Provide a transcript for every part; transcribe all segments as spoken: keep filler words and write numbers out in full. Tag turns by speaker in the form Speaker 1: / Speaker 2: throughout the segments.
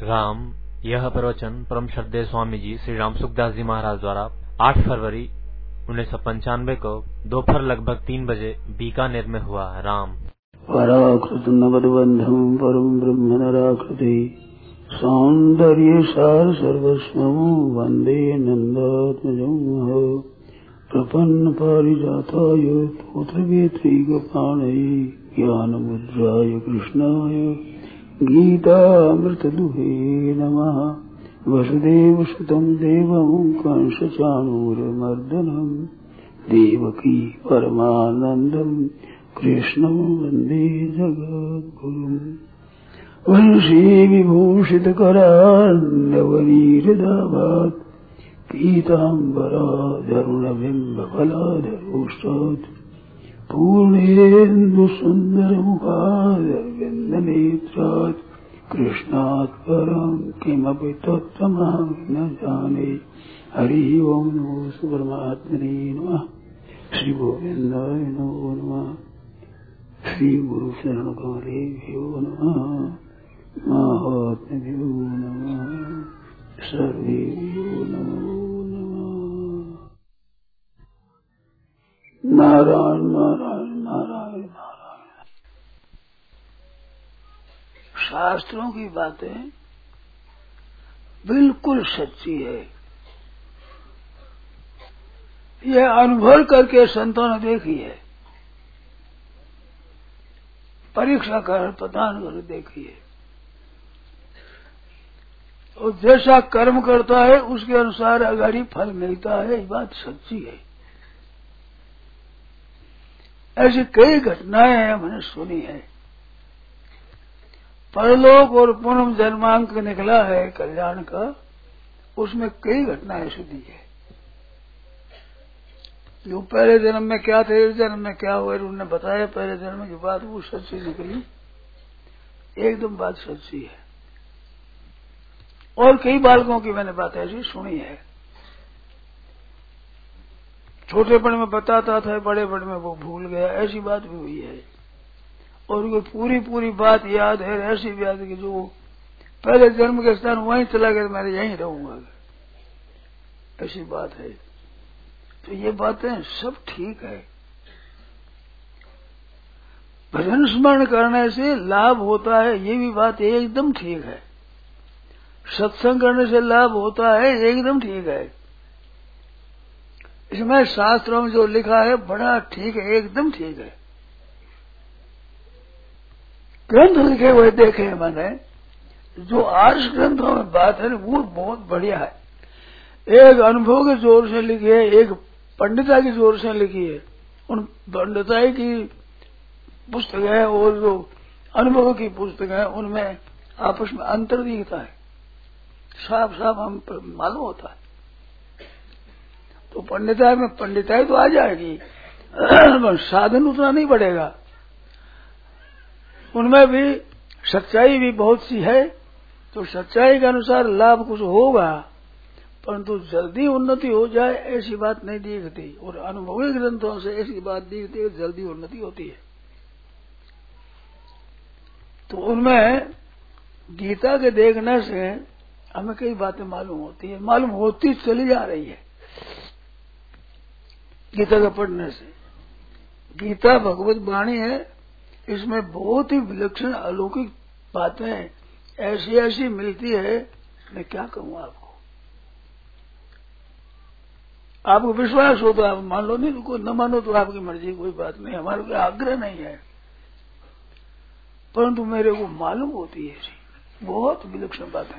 Speaker 1: राम। यह प्रवचन परम श्रद्धेय स्वामी जी श्री राम सुखदास जी महाराज द्वारा आठ फरवरी उन्नीस सौ पंचानवे को दोपहर लगभग तीन बजे बीकानेर में हुआ। राम।
Speaker 2: पराकृत नवदबंधम परम ब्रह्म नराकृति सौंदर्य सार सर्वस्वं वंदे नंदात्मजं प्रपन्न पारिजाताय पुत्रवेत्री गोपाणये ज्ञानमुद्राय कृष्णाय गीतामृतदुहे नमः। वसुदेवसुतं देवं कंसचाणूरमर्दनं देवकी परमानन्दं कृष्णं वन्दे जगद्गुरुम्। वंशी विभूषितकरान्नवनीरदाभात् पीताम्बराधरुणबिम्बफलाधरोष्टात् पूर्णेन्दुसुन्दरमुखादरविन्दनेत्रात् कृष्णात् परं किमपि तत्त्वमहं न जाने। हरि ओं नमो परमात्मने नमः। श्री गोविन्दाय नमो नमः। श्री गुरु शरण कमलेभ्यो नमः। महात्म्यो नमः। सर्वेभ्यो नमो नमः। नारायण नारायण नारायण नारायण। शास्त्रों की बातें बिल्कुल सच्ची है। यह अनुभव करके संतों ने देखी है, परीक्षा कर प्रदान कर देखी है। और जैसा कर्म करता है उसके अनुसार अगाड़ी फल मिलता है, ये बात सच्ची है। ऐसी कई घटनाएं हमने सुनी है। परलोक और पुनः जन्मांक निकला है कल्याण का, उसमें कई घटनाएं सुनी है। जो पहले जन्म में क्या थे, इस जन्म में क्या हुआ, उन्होंने बताया पहले जन्म की बात, वो सच्ची निकली, एकदम बात सच्ची है। और कई बालकों की मैंने बात ऐसी सुनी है। छोटेपन में बताता था, बड़े बड़े में वो भूल गया, ऐसी बात भी हुई है। और वो पूरी पूरी बात याद है, ऐसी भी याद है कि जो पहले जन्म के स्थान वहीं चला गया, मैं यहीं रहूंगा, ऐसी बात है। तो ये बातें सब ठीक है। भजन स्मरण करने से लाभ होता है, ये भी बात एकदम ठीक है। सत्संग करने से लाभ होता है, एकदम ठीक है। इसमें शास्त्रों में जो लिखा है बड़ा ठीक है, एकदम ठीक है। ग्रंथ लिखे हुए देखे हैं मैंने, जो आर्ष ग्रंथों में बात है वो बहुत बढ़िया है। एक अनुभव के जोर से लिखी है, एक पंडिता की जोर से लिखी है। उन पंडिताई की पुस्तक है और जो अनुभव की पुस्तक है, उनमें आपस में अंतर दिखता है, साफ साफ हम मालूम होता है। तो पंडिताई में पंडिताई तो आ जाएगी, साधन उतना नहीं बढ़ेगा। उनमें भी सच्चाई भी बहुत सी है, तो सच्चाई के अनुसार लाभ कुछ होगा, परंतु जल्दी उन्नति हो जाए ऐसी बात नहीं दिखती। और अनुभवी ग्रंथों से ऐसी बात दिखती है, जल्दी उन्नति होती है। तो उनमें गीता के देखने से हमें कई बातें मालूम होती है, मालूम होती चली जा रही है। गीता का पढ़ने से, गीता भगवत वाणी है, इसमें बहुत ही विलक्षण अलौकिक बातें ऐसी ऐसी मिलती है, मैं क्या कहूँ आपको। आपको विश्वास हो तो आप मान लो, नहीं तो न मानो तो आपकी मर्जी, कोई बात नहीं, हमारा कोई आग्रह नहीं है। परंतु मेरे को मालूम होती है बहुत विलक्षण बातें।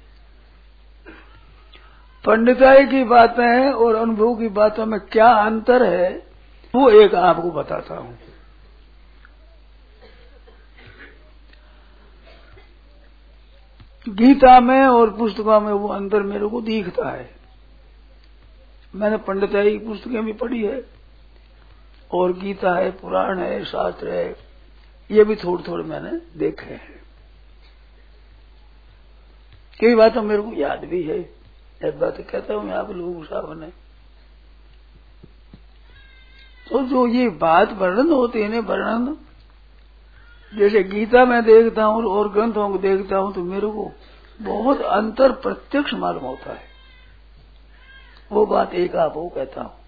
Speaker 2: पंडिताई की बातें और अनुभव की बातों में क्या अंतर है, वो एक आपको बताता हूं। गीता में और पुस्तकों में वो अंतर मेरे को दिखता है। मैंने पंडिताई की पुस्तकें भी पढ़ी है, और गीता है, पुराण है, शास्त्र है, ये भी थोड़े थोड़े मैंने देखे हैं। कई बातें मेरे को याद भी है, एक बात कहता हूं मैं आप लोगों के सामने। तो जो ये बात वर्णन होती है ना, वर्णन जैसे गीता में देखता हूँ और ग्रंथों को देखता हूँ, तो मेरे को बहुत अंतर प्रत्यक्ष मालूम होता है। वो बात एक आप वो कहता हूं।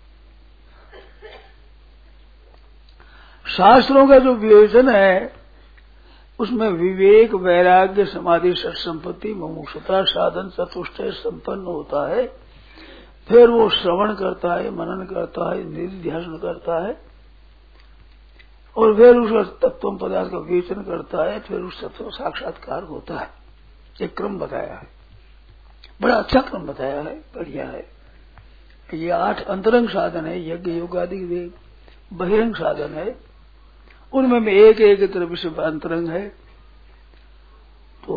Speaker 2: शास्त्रों का जो विवेचन है उसमें विवेक, वैराग्य, समाधि, सत संपत्ति, मुमुक्षुता, साधन, चतुष्टय संपन्न होता है। फिर वो श्रवण करता है, मनन करता है, निधिध्यासन करता है और फिर उस तत्व पदार्थ का विवेचन करता है। फिर उस तत्व साक्षात्कार होता है। एक क्रम बताया है, बड़ा अच्छा क्रम बताया है, बढ़िया है। ये आठ अंतरंग साधन है, यज्ञ योग आदि वे बहिरंग साधन है। उनमें भी एक एक तरफ से अंतरंग है। तो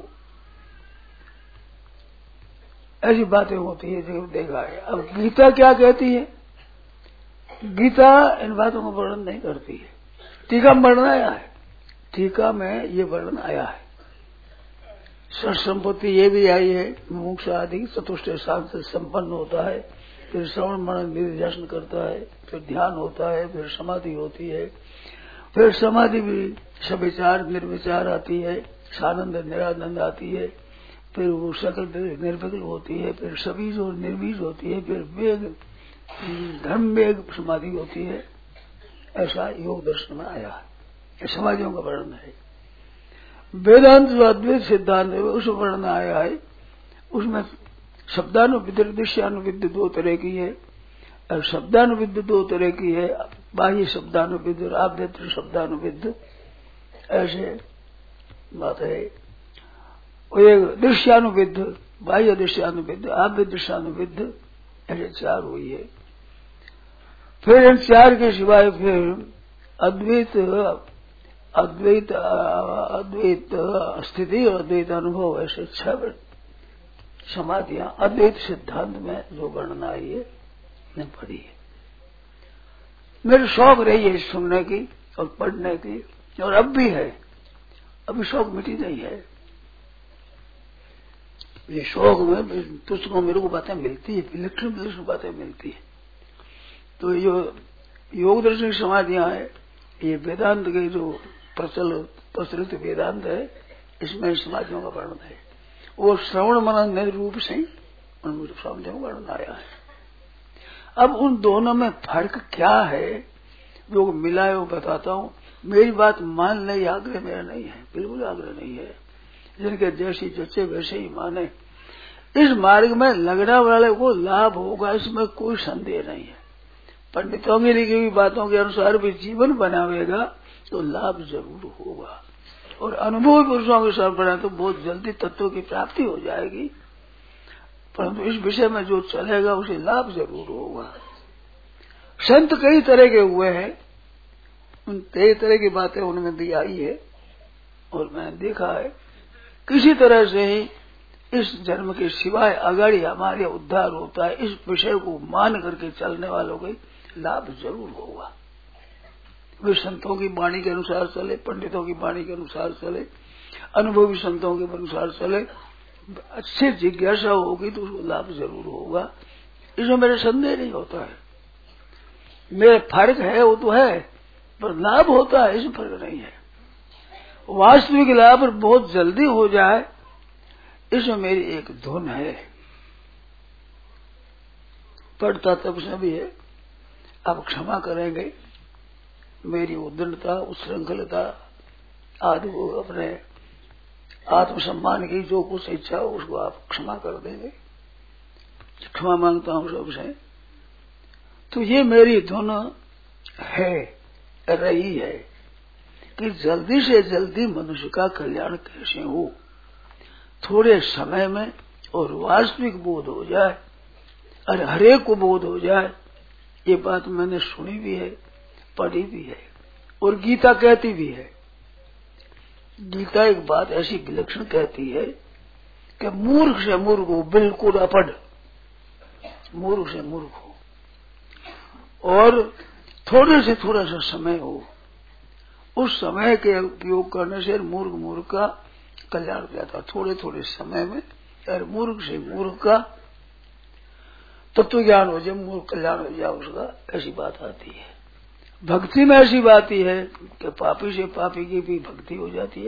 Speaker 2: ऐसी बातें होती है जो देखा है। अब गीता क्या कहती है? गीता इन बातों का वर्णन नहीं करती है। टीका में वर्णन आया है, टीका में ये वर्णन आया है। सत संपत्ति ये भी आई है, मोक्ष आदि चतुष्टय शांत संपन्न होता है। फिर श्रवण मनन निधिध्यासन करता है, फिर ध्यान होता है, फिर समाधि होती है, फिर समाधि भी सविचार निर्विचार आती है, सानंद निरानंद आती है, फिर वो सकल निर्विकल होती है, फिर सबीज और निर्बीज होती है, फिर वेग धर्म वेग समाधि होती है। ऐसा योग दर्शन में आया है। ये समाधियों का वर्णन है। वेदांत जो अद्वैत सिद्धांत है उस वर्णन आया है। उसमें शब्दानुविद दृश्यानुविद दो तरह की है। और शब्दानुविद दो तरह की है, बाह्य शब्दानुविद और आभ्यंतर शब्दानुविद, ऐसे बात है। और एक दृश्यानुविद, बाह्य दृश्यानुविद, आभ्य दृश्यानुविद, ऐसे चार हुई है। फिर इन चार के सिवाय फिर अद्वैत अद्वैत अद्वैत स्थिति और अद्वैत अनुभव, ऐसे छह समाधियां अद्वैत सिद्धांत में जो वर्णन आई है ने पढ़ी है। मेरे शौक रही है सुनने की और पढ़ने की, और अब भी है। अभी शौक मिटी नहीं है। ये शौक में तुझको मेरे को बातें मिलती है, विलक्षण विलक्षण बातें मिलती है। तो ये योग दर्शन समाधियां है, ये वेदांत के जो प्रचल प्रचलित वेदांत है, इसमें समाधियों का वर्णन है। वो श्रवण मनन रूप से उन समाधियों का वर्णन आया है। अब उन दोनों में फर्क क्या है जो मिलाए वो बताता हूं। मेरी बात मान ले, आग्रह मेरा नहीं है, बिल्कुल आग्रह नहीं है। जिनके जैसी जच्चे वैसे ही माने। इस मार्ग में लगने वाले को लाभ होगा, इसमें कोई संदेह नहीं है। पंडितों की लिखी हुई बातों के अनुसार भी जीवन बनावेगा तो लाभ जरूर होगा। और अनुभवी पुरुषों के साथ बना तो बहुत जल्दी तत्व की प्राप्ति हो जाएगी। परंतु इस विषय में जो चलेगा उसे लाभ जरूर होगा। संत कई तरह के हुए हैं, उन कई तरह की बातें उनमें भी आई है और मैंने देखा है। किसी तरह से ही इस जन्म के सिवाय अगाड़ी हमारे उद्धार होता है, इस विषय को मान करके चलने वालों को लाभ जरूर होगा। वे संतों की वाणी के अनुसार चले, पंडितों की वाणी के अनुसार चले, अनुभवी संतों के अनुसार चले, अच्छी जिज्ञासा होगी तो उसको लाभ जरूर होगा। इसमें मेरे संदेह नहीं होता है। मेरे फर्क है वो तो है, पर लाभ होता है इसमें फर्क नहीं है। वास्तविक लाभ बहुत जल्दी हो जाए, इसमें मेरी एक धुन है। पढ़ता तब से भी है। आप क्षमा करेंगे मेरी उद्दंडता, उच्छृंखलता आदि वो अपने आत्मसम्मान की जो कुछ इच्छा हो उसको आप क्षमा कर देंगे। क्षमा मांगता हूं सबसे। तो ये मेरी धुन है, रही है कि जल्दी से जल्दी मनुष्य का कल्याण कैसे हो, थोड़े समय में और वास्तविक बोध हो जाए और हरेक को बोध हो जाए। ये बात मैंने सुनी भी है, पढ़ी भी है और गीता कहती भी है। गीता एक बात ऐसी विलक्षण कहती है कि मूर्ख से मूर्ख हो, बिल्कुल अपढ़ मूर्ख से मूर्ख हो और थोड़े से थोड़ा सा समय हो, उस समय के उपयोग करने से मूर्ख मूर्ख का कल्याण हो जाता। थोड़े थोड़े समय में और मूर्ख से मूर्ख का तत्व ज्ञान हो जाए, मूर्ख कल्याण हो जाए उसका, ऐसी बात आती है। भक्ति में ऐसी बात ही है कि पापी से पापी की भी भक्ति हो जाती है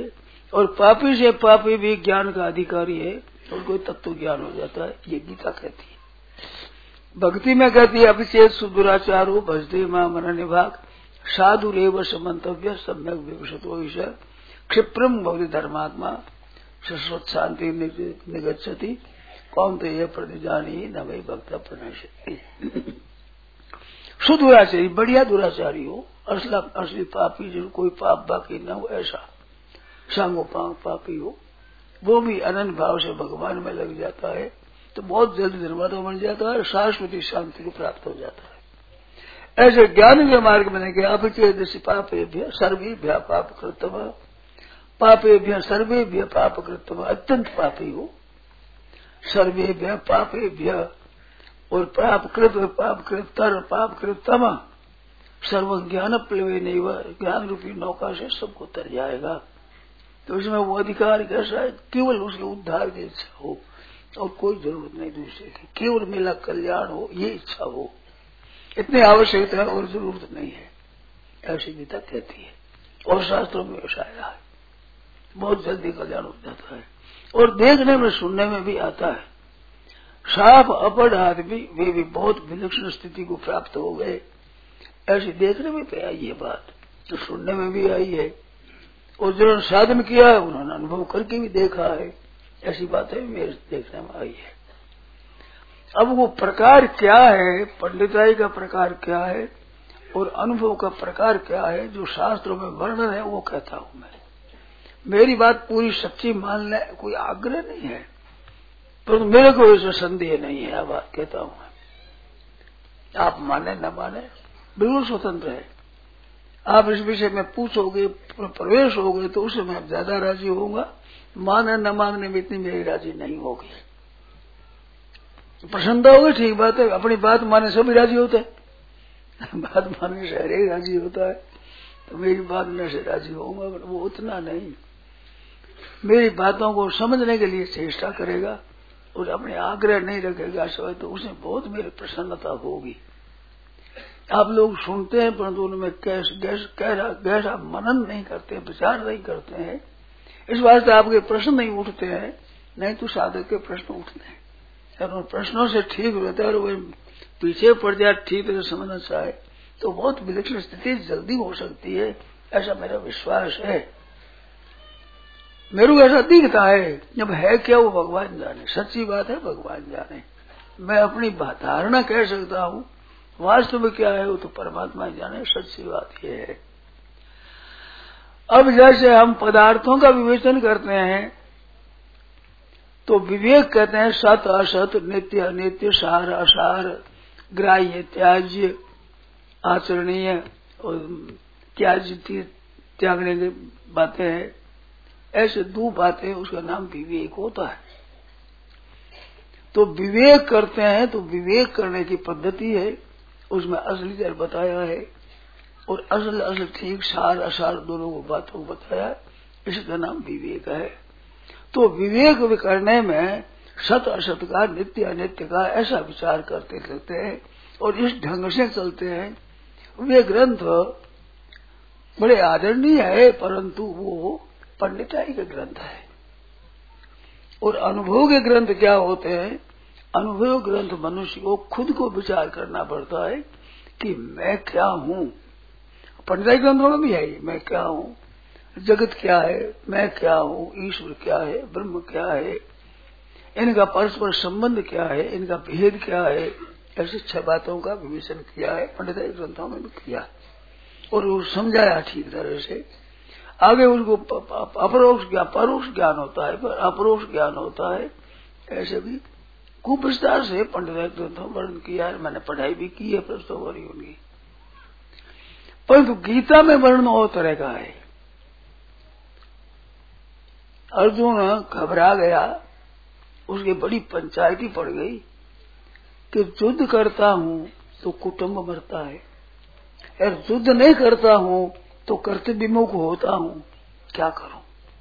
Speaker 2: और पापी से पापी भी ज्ञान का अधिकारी है और कोई तत्व ज्ञान हो जाता है, ये गीता कहती है। भक्ति में कहती है अभिचेत सुदुराचारो भजते मां मन निभाग साधु रेव समंतव्य सम्यक विवशतो ईश्वर क्षिप्रम भवति धर्मात्मा शाश्वत शांति निगच्छति कौन तो ये प्रतिजानी न वही भक्त प्रणश्यति। सुदुराचारी बढ़िया दुराचारी हो, असला असली पापी जो कोई पाप बाकी न हो ऐसा सांगो पापी हो, वो भी अनन्य भाव से भगवान में लग जाता है तो बहुत जल्दी धर्मात्मा बन जाता है, शाश्वती शांति को प्राप्त हो जाता है। ऐसे ज्ञान के मार्ग में गया अपचेदसि पापेभ्य सर्वेभ्य पाप कृतम पापेभ्य सर्वेभ्य पाप कृतम अत्यंत पापी हो, सर्वेभ्य पापेभ्य और पाप कृत पाप कृतर पाप कृतम सर्व ज्ञान प्लवे नहीं, ज्ञान रूपी नौका से सबको तर जाएगा। तो इसमें वो अधिकार कैसा है, केवल उसके उद्धार की इच्छा हो और कोई जरूरत नहीं दूसरे की, केवल मेरा कल्याण हो ये इच्छा हो, इतनी आवश्यकता है और जरूरत नहीं है, ऐसी गीता कहती है। और शास्त्रों में ऐसा आया है, बहुत जल्दी कल्याण हो जाता है। और देखने में सुनने में भी आता है, साफ अपढ़ आदमी वे भी बहुत विलक्षण स्थिति को प्राप्त हो गए, ऐसी देखने में भी आई है बात, तो सुनने में भी आई है और जिन्होंने साधन किया है उन्होंने अनुभव करके भी देखा है, ऐसी बातें भी मेरे देखने में आई है। अब वो प्रकार क्या है, पंडिताई का प्रकार क्या है और अनुभव का प्रकार क्या है जो शास्त्रों में वर्णन है, वो कहता हूं मैं। मेरी बात पूरी सच्ची मानने कोई आग्रह नहीं है, परंतु मेरे को इसमें संदेह नहीं है, बात कहता हूं मैं। आप माने न माने बिल्कुल स्वतंत्र है, आप इस विषय में पूछोगे प्रवेश होगे तो उससे मैं ज्यादा राजी होऊंगा, माने न मानने में इतनी मेरी राजी नहीं होगी। प्रसन्न होगी ठीक बात है, अपनी बात माने सभी राजी होते हैं, बात मानने से हर एक राजी होता है, तो मेरी बात में से राजी होऊंगा, वो उतना नहीं, मेरी बातों को समझने के लिए चेष्टा करेगा और अपने आग्रह नहीं रखेगा समय, तो उसमें बहुत मेरी प्रसन्नता होगी। आप लोग सुनते हैं परंतु उनमें गहरा मनन नहीं करते, विचार नहीं करते हैं, इस वास्ते आपके प्रश्न नहीं उठते हैं, नहीं तो साधक के प्रश्न उठते हैं। और उन प्रश्नों से ठीक रहता है और वे पीछे पड़ जाए ठीक तरह समझना चाहे तो बहुत विलक्षण स्थिति जल्दी हो सकती है, ऐसा मेरा विश्वास है। मेरे को ऐसा दिखता है, जब है क्या वो भगवान जाने, सच्ची बात है भगवान जाने, मैं अपनी धारणा कह सकता हूँ, वास्तव में क्या है वो तो परमात्मा जाने, सच्ची बात ये है। अब जैसे हम पदार्थों का विवेचन करते हैं तो विवेक कहते हैं सत असत, नित्य अनित्य, सार असार, ग्राह्य त्याज्य, आचरणीय और त्याज्य त्यागने की बातें हैं, ऐसे दो बातें, उसका नाम विवेक होता है। तो विवेक करते हैं तो विवेक करने की पद्धति है, उसमें असली दर बताया है और असल असल ठीक सार असार दोनों को बातों को बताया, इसका नाम विवेक है। तो विवेक करने में सत असत का, नित्य अनित्य का ऐसा विचार करते रहते हैं और इस ढंग से चलते हैं। वे ग्रंथ बड़े आदरणीय है, परंतु वो पंडिताई के ग्रंथ है। और अनुभव के ग्रंथ क्या होते हैं, अनुभव ग्रंथ मनुष्य को खुद को विचार करना पड़ता है कि मैं क्या हूँ। पंडिताई ग्रंथों में भी है मैं क्या हूँ, जगत क्या है, मैं क्या हूँ, ईश्वर क्या है, ब्रह्म क्या है, इनका परस्पर संबंध क्या है, इनका भेद क्या है, ऐसी छह बातों का विवेचन किया है, पंडिताई ग्रंथों में भी किया और वो समझाया ठीक तरह से। आगे उनको अपरोक्ष ज्ञान, परोक्ष ज्ञान होता है, पर अपरोक्ष ज्ञान होता है, ऐसे भी खूब विस्तार से पंडिताई ग्रंथों में वर्णन किया है। मैंने पढ़ाई भी की है प्रस्तुति उनकी, परंतु गीता में वर्णन और तरह का है। अर्जुन घबरा गया, उसकी बड़ी पंचायती पड़ गई कि युद्ध करता हूं तो कुटुंब मरता है, और युद्ध नहीं करता हूं तो कर्तव्य विमुख होता हूं, क्या करूं।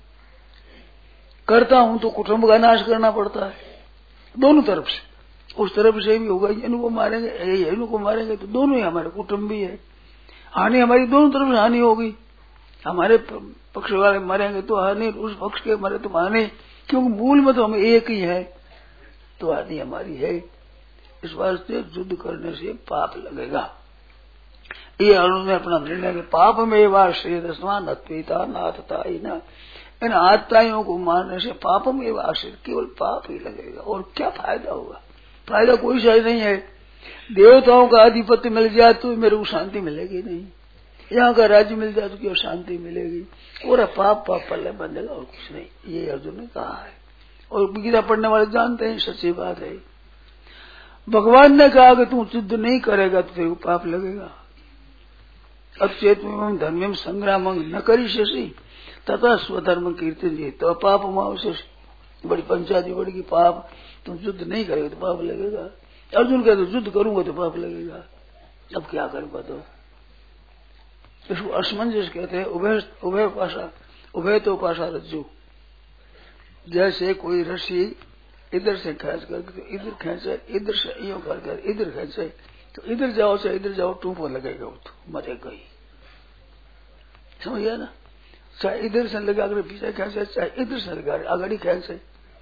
Speaker 2: करता हूं तो कुटुंब का नाश करना पड़ता है दोनों तरफ से, उस तरफ से भी होगा, इनको मारेंगे इनको मारेंगे तो दोनों ही हमारे कुटुंब भी है, हानि हमारी दोनों तरफ से हानि होगी। हमारे पक्ष वाले मरेंगे तो हानि, उस पक्ष के मरे तो हानि, क्योंकि मूल में तो हम एक ही है, तो हानि हमारी है। इस वास्ते युद्ध करने से पाप लगेगा। ये अर्जुन ने अपना निर्णय के पाप में वाश्रय दसवान अत्विता नाथता ही न, इन आत्ताइयों को मारने से पाप में वाश्रय, केवल पाप ही लगेगा और क्या फायदा होगा। फायदा कोई शायद नहीं है। देवताओं का आधिपत्य मिल जाए तो मेरे को शांति मिलेगी नहीं, यहाँ का राज्य मिल जाए तो क्यों शांति मिलेगी, और पाप पाप पल्ले बंधेगा और कुछ नहीं। ये अर्जुन ने कहा है और गीता पढ़ने वाले जानते हैं, सच्ची बात है। भगवान ने कहा कि तू युद्ध नहीं करेगा तो तेरे को पाप लगेगा। अचेत धर्म संग्राम न करी शशि तथा स्वधर्म कीर्तन जी तो पाप मावशेष, बड़ी पंचायती बड़ी की पाप, तुम युद्ध नहीं करेगा तो पाप लगेगा। अर्जुन कहते तो युद्ध करूंगा तो पाप लगेगा, अब क्या करूंगा। तो इसको असमंजस कहते हैं। उभय उभय पाशा, उभय तो पाशा रज्जु, जैसे कोई रस्सी इधर से खींच कर तो इधर खींचे, इधर से यो कर कर इधर खींचे तो इधर जाओ से इधर जाओ टूपो लगेगा, वो तो मरेगा ही। समझ गया ना। चाहे इधर से लगा कर पीछे खींचे, चाहे इधर से लगा आगाड़ी खींचे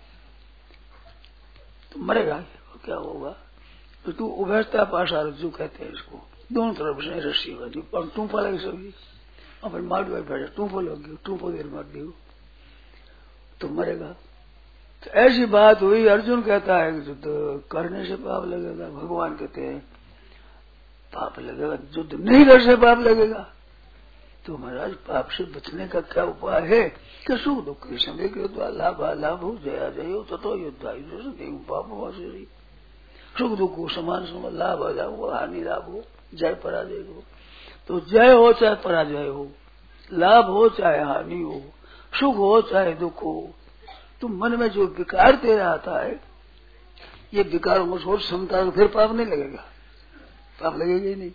Speaker 2: तो मरेगा, क्या होगा। तो तू उभयता पाशा रज्जु कहते हैं इसको, दोनों तरफ से रस्सी होती और टूपा लगे सभी अपन मार बैठे, टूपो लगे टूपो देर मार दी तो मरेगा। तो ऐसी बात हुई। अर्जुन कहता है कि युद्ध करने से पाप लगेगा, भगवान कहते हैं पाप लगेगा, युद्ध नहीं करने से पाप लगेगा। तो महाराज पाप से बचने का क्या उपाय है कि सुख दुख के समय के द्वारा लाभ लाभ हो, जया जय हो, तथो युद्ध पाप वासी, सुख दुख को समान समान, लाभ लाभ हो, हानि लाभ हो, जय पराजय हो। तो जय हो चाहे पराजय हो, लाभ हो चाहे हानि हो, सुख हो चाहे दुख हो, तो मन में जो विकार तेरा आता है, ये विकारों को सोच क्षमता तो फिर पाप नहीं लगेगा, पाप लगेगा ही नहीं।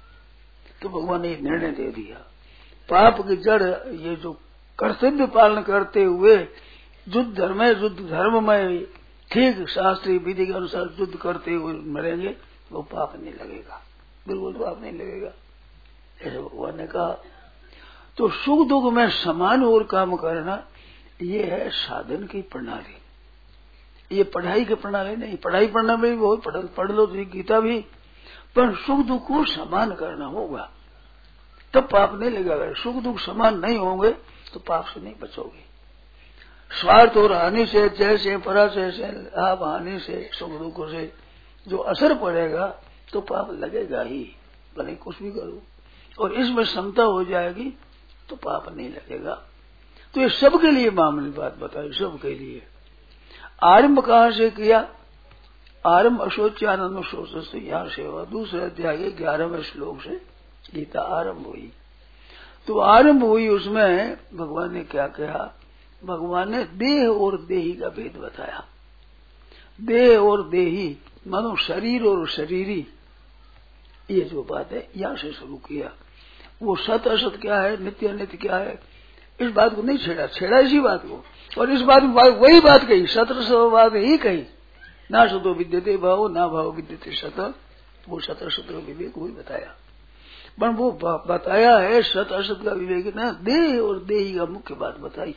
Speaker 2: तो भगवान ने निर्णय दे दिया, पाप की जड़ ये जो कर्तव्य पालन करते हुए युद्ध धर्म युद्ध धर्म में ठीक शास्त्रीय विधि के अनुसार युद्ध करते हुए मरेंगे, वो पाप नहीं लगेगा, बिल्कुल पाप नहीं लगेगा, ऐसे भगवान ने कहा। तो सुख दुख में समान और काम करना, ये है साधन की प्रणाली, ये पढ़ाई की प्रणाली नहीं। पढ़ाई पढ़ना में भी बहुत पढ़, पढ़ लो तो गीता भी, पर सुख दुख को समान करना होगा तब पाप नहीं लगेगा। सुख दुख समान नहीं होंगे तो पाप से नहीं बचोगे। स्वार्थ और हानि से, जैसे पराजय से, लाभ हानि से, सुख दुख से जो असर पड़ेगा तो पाप लगेगा ही, भले कुछ भी करो। और इसमें क्षमता हो जाएगी तो पाप नहीं लगेगा। तो ये सबके लिए मामूली बात बताई, सबके लिए। आरंभ कहाँ से किया? आरंभ अशोच्यानंद शोच से, यहाँ से हुआ। दूसरे अध्याय ग्यारहवें श्लोक से गीता आरंभ हुई। तो आरंभ हुई, उसमें भगवान ने क्या कहा? भगवान ने देह और देही का भेद बताया। देह और देही मानो शरीर और शरीरी, ये जो बात है यहाँ से शुरू किया। वो सत असत क्या है, नित्य अनित्य क्या है, इस बात को नहीं छेड़ा, छेड़ा इसी बात को। और इस बात में वही बात कही, सत्र बात ही कही, ना सतो विद्यते भाव, ना भाव विद्यते सत, वो सत असत विवेक वही बताया। पर वो बताया है सत असत का विवेक ना, देह और देही का मुख्य बात बताई।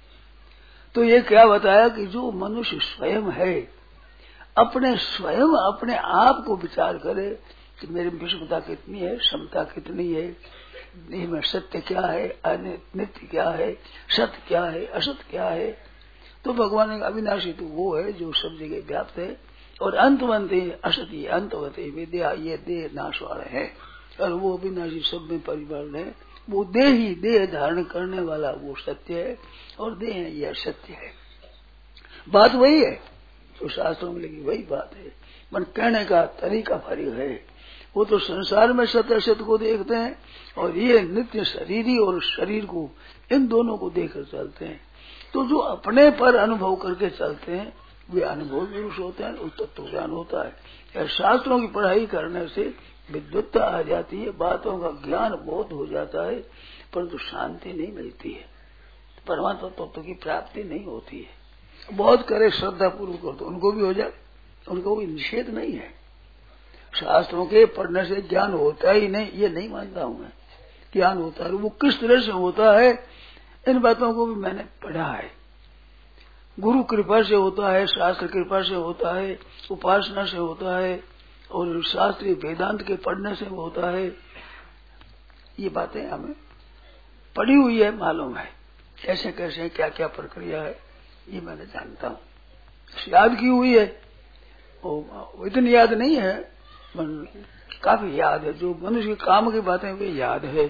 Speaker 2: तो ये क्या बताया कि जो मनुष्य स्वयं है, अपने स्वयं अपने आप को विचार करे कि मेरी विषमता कितनी है, क्षमता कितनी है, में सत्य क्या है, अनित्य क्या है, सत्य क्या है, असत क्या है। तो भगवान ने अविनाशी तो वो है जो सब जगह व्याप्त है, और अंतवंते असत्य अंतवते विद्या, ये देह नाश वाले है, और वो अविनाशी सब में परिवर्तन है। वो देह ही देह धारण करने वाला वो सत्य है, और देह यह सत्य है। बात वही है तो शास्त्रों में लगी वही बात है, मन कहने का तरीका फर्क है। वो तो संसार में सत्य असत्य को देखते हैं, और ये नित्य शरीरी और शरीर को, इन दोनों को देखकर चलते हैं। तो जो अपने पर अनुभव करके चलते हैं वे अनुभव पुरुष होते हैं, उस तत्व ज्ञान होता है। शास्त्रों की पढ़ाई करने से विद्वत्ता आ जाती है, बातों का ज्ञान बहुत हो जाता है, परंतु शांति नहीं मिलती है, परमात्मा तत्व की प्राप्ति नहीं होती है। बहुत करे श्रद्धा पूर्वक कर तो उनको भी हो जाए, उनको कोई निषेध नहीं है। शास्त्रों के पढ़ने से ज्ञान होता ही नहीं, ये नहीं मानता हूं मैं। ज्ञान होता है। वो किस तरह से होता है, इन बातों को भी मैंने पढ़ा है। गुरु कृपा से होता है, शास्त्र कृपा से होता है, उपासना से होता है, और शास्त्रीय वेदांत के पढ़ने से होता है। ये बातें हमें पढ़ी हुई है, मालूम है कैसे कैसे क्या क्या प्रक्रिया है, ये मैंने जानता हूँ, याद की हुई है। और इतनी याद नहीं है, काफी याद है। जो मनुष्य के काम की बातें वे याद है।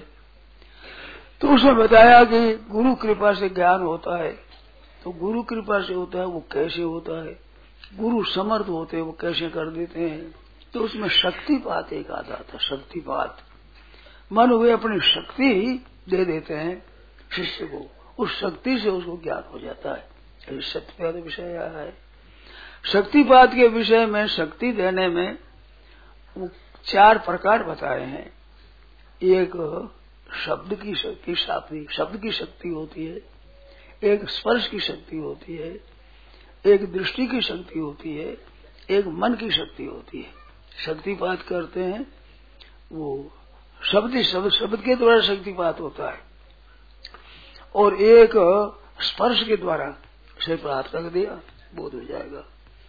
Speaker 2: तो उसमें बताया कि गुरु कृपा से ज्ञान होता है। तो गुरु कृपा से होता है, वो कैसे होता है, गुरु समर्थ होते हैं, वो कैसे कर देते हैं। तो उसमें शक्तिपात एक आता था। शक्तिपात मन वे अपनी शक्ति दे देते हैं शिष्य को, उस शक्ति से उसको ज्ञान हो जाता है। शक्तिपात विषय आया है। शक्तिपात के विषय में, शक्ति देने में वो चार प्रकार बताए हैं। एक शब्द की शक्ति, शब्द की शक्ति होती है, एक स्पर्श की शक्ति होती है, एक दृष्टि की शक्ति होती है, एक मन की शक्ति होती है। शक्तिपात करते हैं वो शब्द शब्द शब्द के द्वारा शक्तिपात होता है, और एक स्पर्श के द्वारा सिर पर हाथ रख दिया बोध हो जाएगा,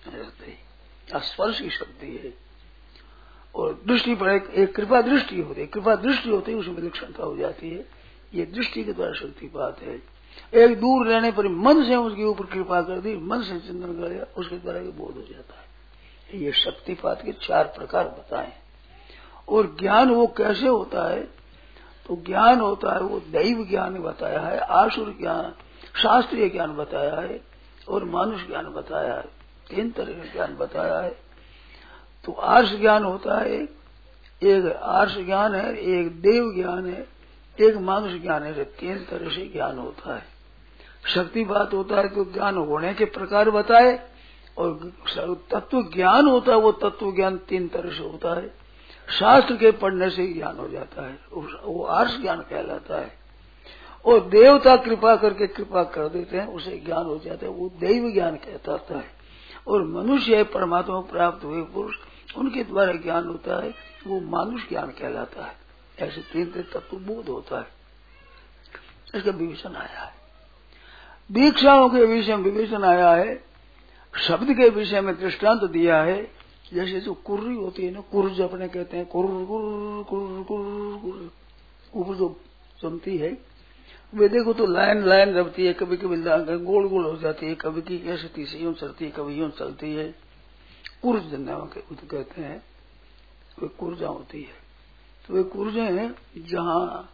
Speaker 2: स्पर्श की शक्ति है। और दृष्टि पर एक, एक कृपा दृष्टि होती है। कृपा दृष्टि होती है, उसमें विलक्षणता हो जाती है। ये दृष्टि के द्वारा शक्तिपात है। एक दूर रहने पर मन से उसके ऊपर कृपा कर दी, मन से चिंतन कर दिया, उसके द्वारा बोध हो जाता है। ये शक्तिपात के चार प्रकार बताए। और ज्ञान वो कैसे होता है, तो ज्ञान होता है वो दैव ज्ञान बताया है, आसुर ज्ञान, शास्त्रीय ज्ञान बताया है, और मानुष ज्ञान बताया है। तीन तरह का ज्ञान बताया है। तो आर्ष ज्ञान होता है, एक आर्ष ज्ञान है, एक देव ज्ञान है, एक मानुष ज्ञान है। तीन तरह से ज्ञान होता है। शक्तिपात होता है तो ज्ञान होने के प्रकार बताए, और तत्व ज्ञान होता है वो तत्व ज्ञान तीन तरह से होता है। शास्त्र के पढ़ने से ज्ञान हो जाता है, वो आर्ष ज्ञान कहलाता है। और देवता कृपा करके कृपा कर देते हैं, उसे ज्ञान हो जाता है, वो दैव ज्ञान कहता है। और मनुष्य परमात्मा प्राप्त हुए पुरुष, उनके द्वारा ज्ञान होता है, वो मानुष ज्ञान कहलाता है। ऐसे तीन तीन तत्व बोध होता है। इसका विवेचन आया है। दीक्षाओं के विषय में विवेचन आया है। शब्द के विषय में दृष्टांत दिया है। जैसे जो कुर्री होती है ना, कुर्ज अपने कहते हैं, कुर कुर कुर कुर ऊपर जो जमती है, वे देखो तो लाइन लाइन रबती है, कभी कभी गोल गोल हो जाती है, कभी की ऐसे तीसरी यूं चलती है, कभी यूं चलती है। कुर्ज के कहते हैं, वे कुर्जा होती है। तो वे कुर्जें जहाँ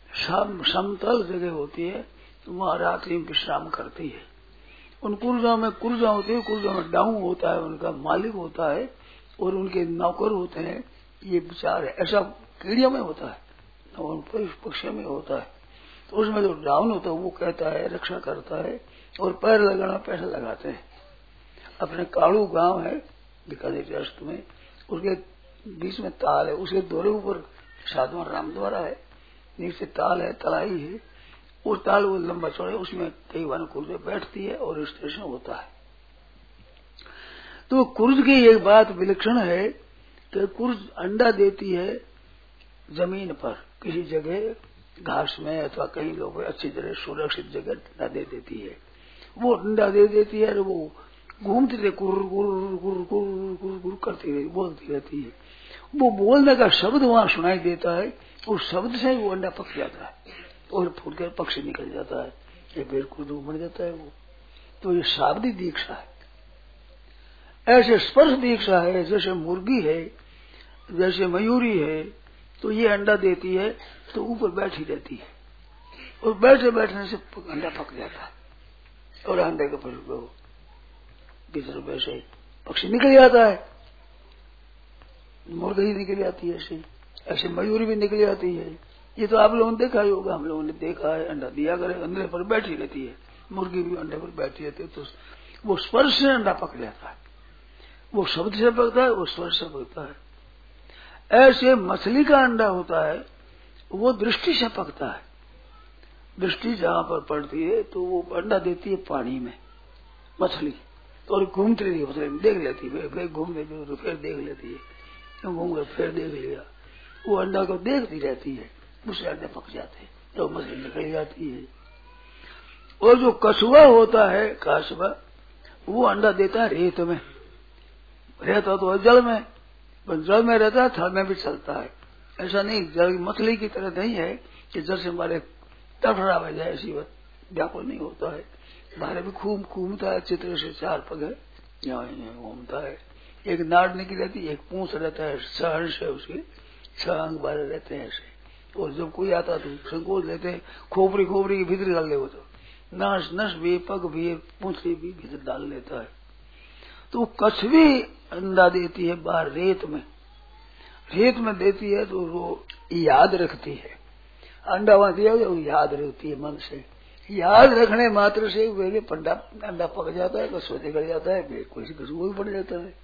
Speaker 2: समतल जगह होती है, तो वहाँ रात्रि में विश्राम करती है। उन कुर्जाओं में कुर्जा होती है, कुर्जा में डाऊ होता है, उनका मालिक होता है, और उनके नौकर होते हैं। ये विचार है, ऐसा कीड़ियों में होता है और पक्षियों में होता है। तो उसमें जो डाउन होता है वो कहता है, रक्षा करता है, और पैर लगाना पैसा लगाते हैं। अपने काड़ू गांव है बीकानेर राष्ट्र में, उसके बीच में ताल है, उसके दोरे ऊपर साधुआ राम द्वारा है, नीचे ताल है, तलाई है, उस ताल वो लंबा चौड़ा, उसमें कई बार कुर्ज बैठती है और स्टेशन होता है। तो कुर्ज की एक बात विलक्षण है कि कुर्ज अंडा देती है जमीन पर, किसी जगह घास में अथवा कहीं लोग अच्छी तरह सुरक्षित जगह अंडा दे देती है। वो अंडा दे देती है और वो घूमती रहे, कुर कुर कुर कुर कुर कुर करती रहती, बोलती रहती है। वो बोलने का शब्द वहां सुनाई देता है, उस शब्द से वो अंडा पक जाता है और फूट कर पक्षी निकल जाता है, ये फिर कुछ बन जाता है वो। तो ये शाब्दिक दीक्षा है। ऐसे स्पर्श दीक्षा है, जैसे मुर्गी है, जैसे मयूरी है, तो ये अंडा देती है तो ऊपर बैठी रहती है, और बैठे बैठने से अंडा पक जाता है, और अंडे के पर भीतर वैसे पक्षी निकल जाता है, मुर्गी ही निकल जाती है, ऐसे ऐसे मयूरी भी निकल जाती है। ये तो आप लोगों ने देखा ही होगा, हम लोगों ने देखा है। अंडा दिया करे, अंडे पर बैठी रहती है, मुर्गी भी अंडे पर बैठी रहती है, तो वो स्पर्श से अंडा पक जाता है। वो शब्द से पकता है, वो स्पर्श से पकता है। ऐसे मछली का अंडा होता है, वो दृष्टि से पकता है। दृष्टि जहां पर पड़ती है तो वो अंडा देती है पानी में मछली, तो और घूमती रहती है, मछली देख लेती है, फिर घूम लेती है, तो फिर देख लेती है, घूम कर फिर देख लिया, वो अंडा को देखती रहती है। उससे अंडे पक जाते हैं, तो मछली निकल जाती है। और जो कछुआ होता है, कासवा, वो अंडा देता है रेत में। रहता तो जल में, पर जल में रहता है, थल में भी चलता है। ऐसा नहीं जल मछली की तरह नहीं है कि जल से हमारे तड़फड़ा बह जाए, ऐसी व्याकुल नहीं होता है। बाहर भी खूब घूमता है, चित्र से चार पग है, यहाँ घूमता है। एक नाड़ निकली रहती है, एक पूंछ रहता है, छह अंश है उसके, छह अंग बारह रहते हैं ऐसे। और जब कोई आता तो संकोच लेते हैं, खोपड़ी खोपड़ी के भीतर डाल ले, वो तो नस नस भी, पग भी, पूंछड़ी भी भीतर डाल लेता है। तो कछुवी अंडा देती है बाहर रेत में, रेत में देती है तो वो याद रखती है। अंडा वहां दिया वो याद रखती है मन से। याद रखने मात्र से मेरे पंडा अंडा पक जाता है, कछुआ निकल जाता है, फिर कोई कछुआ भी पड़ जाता है।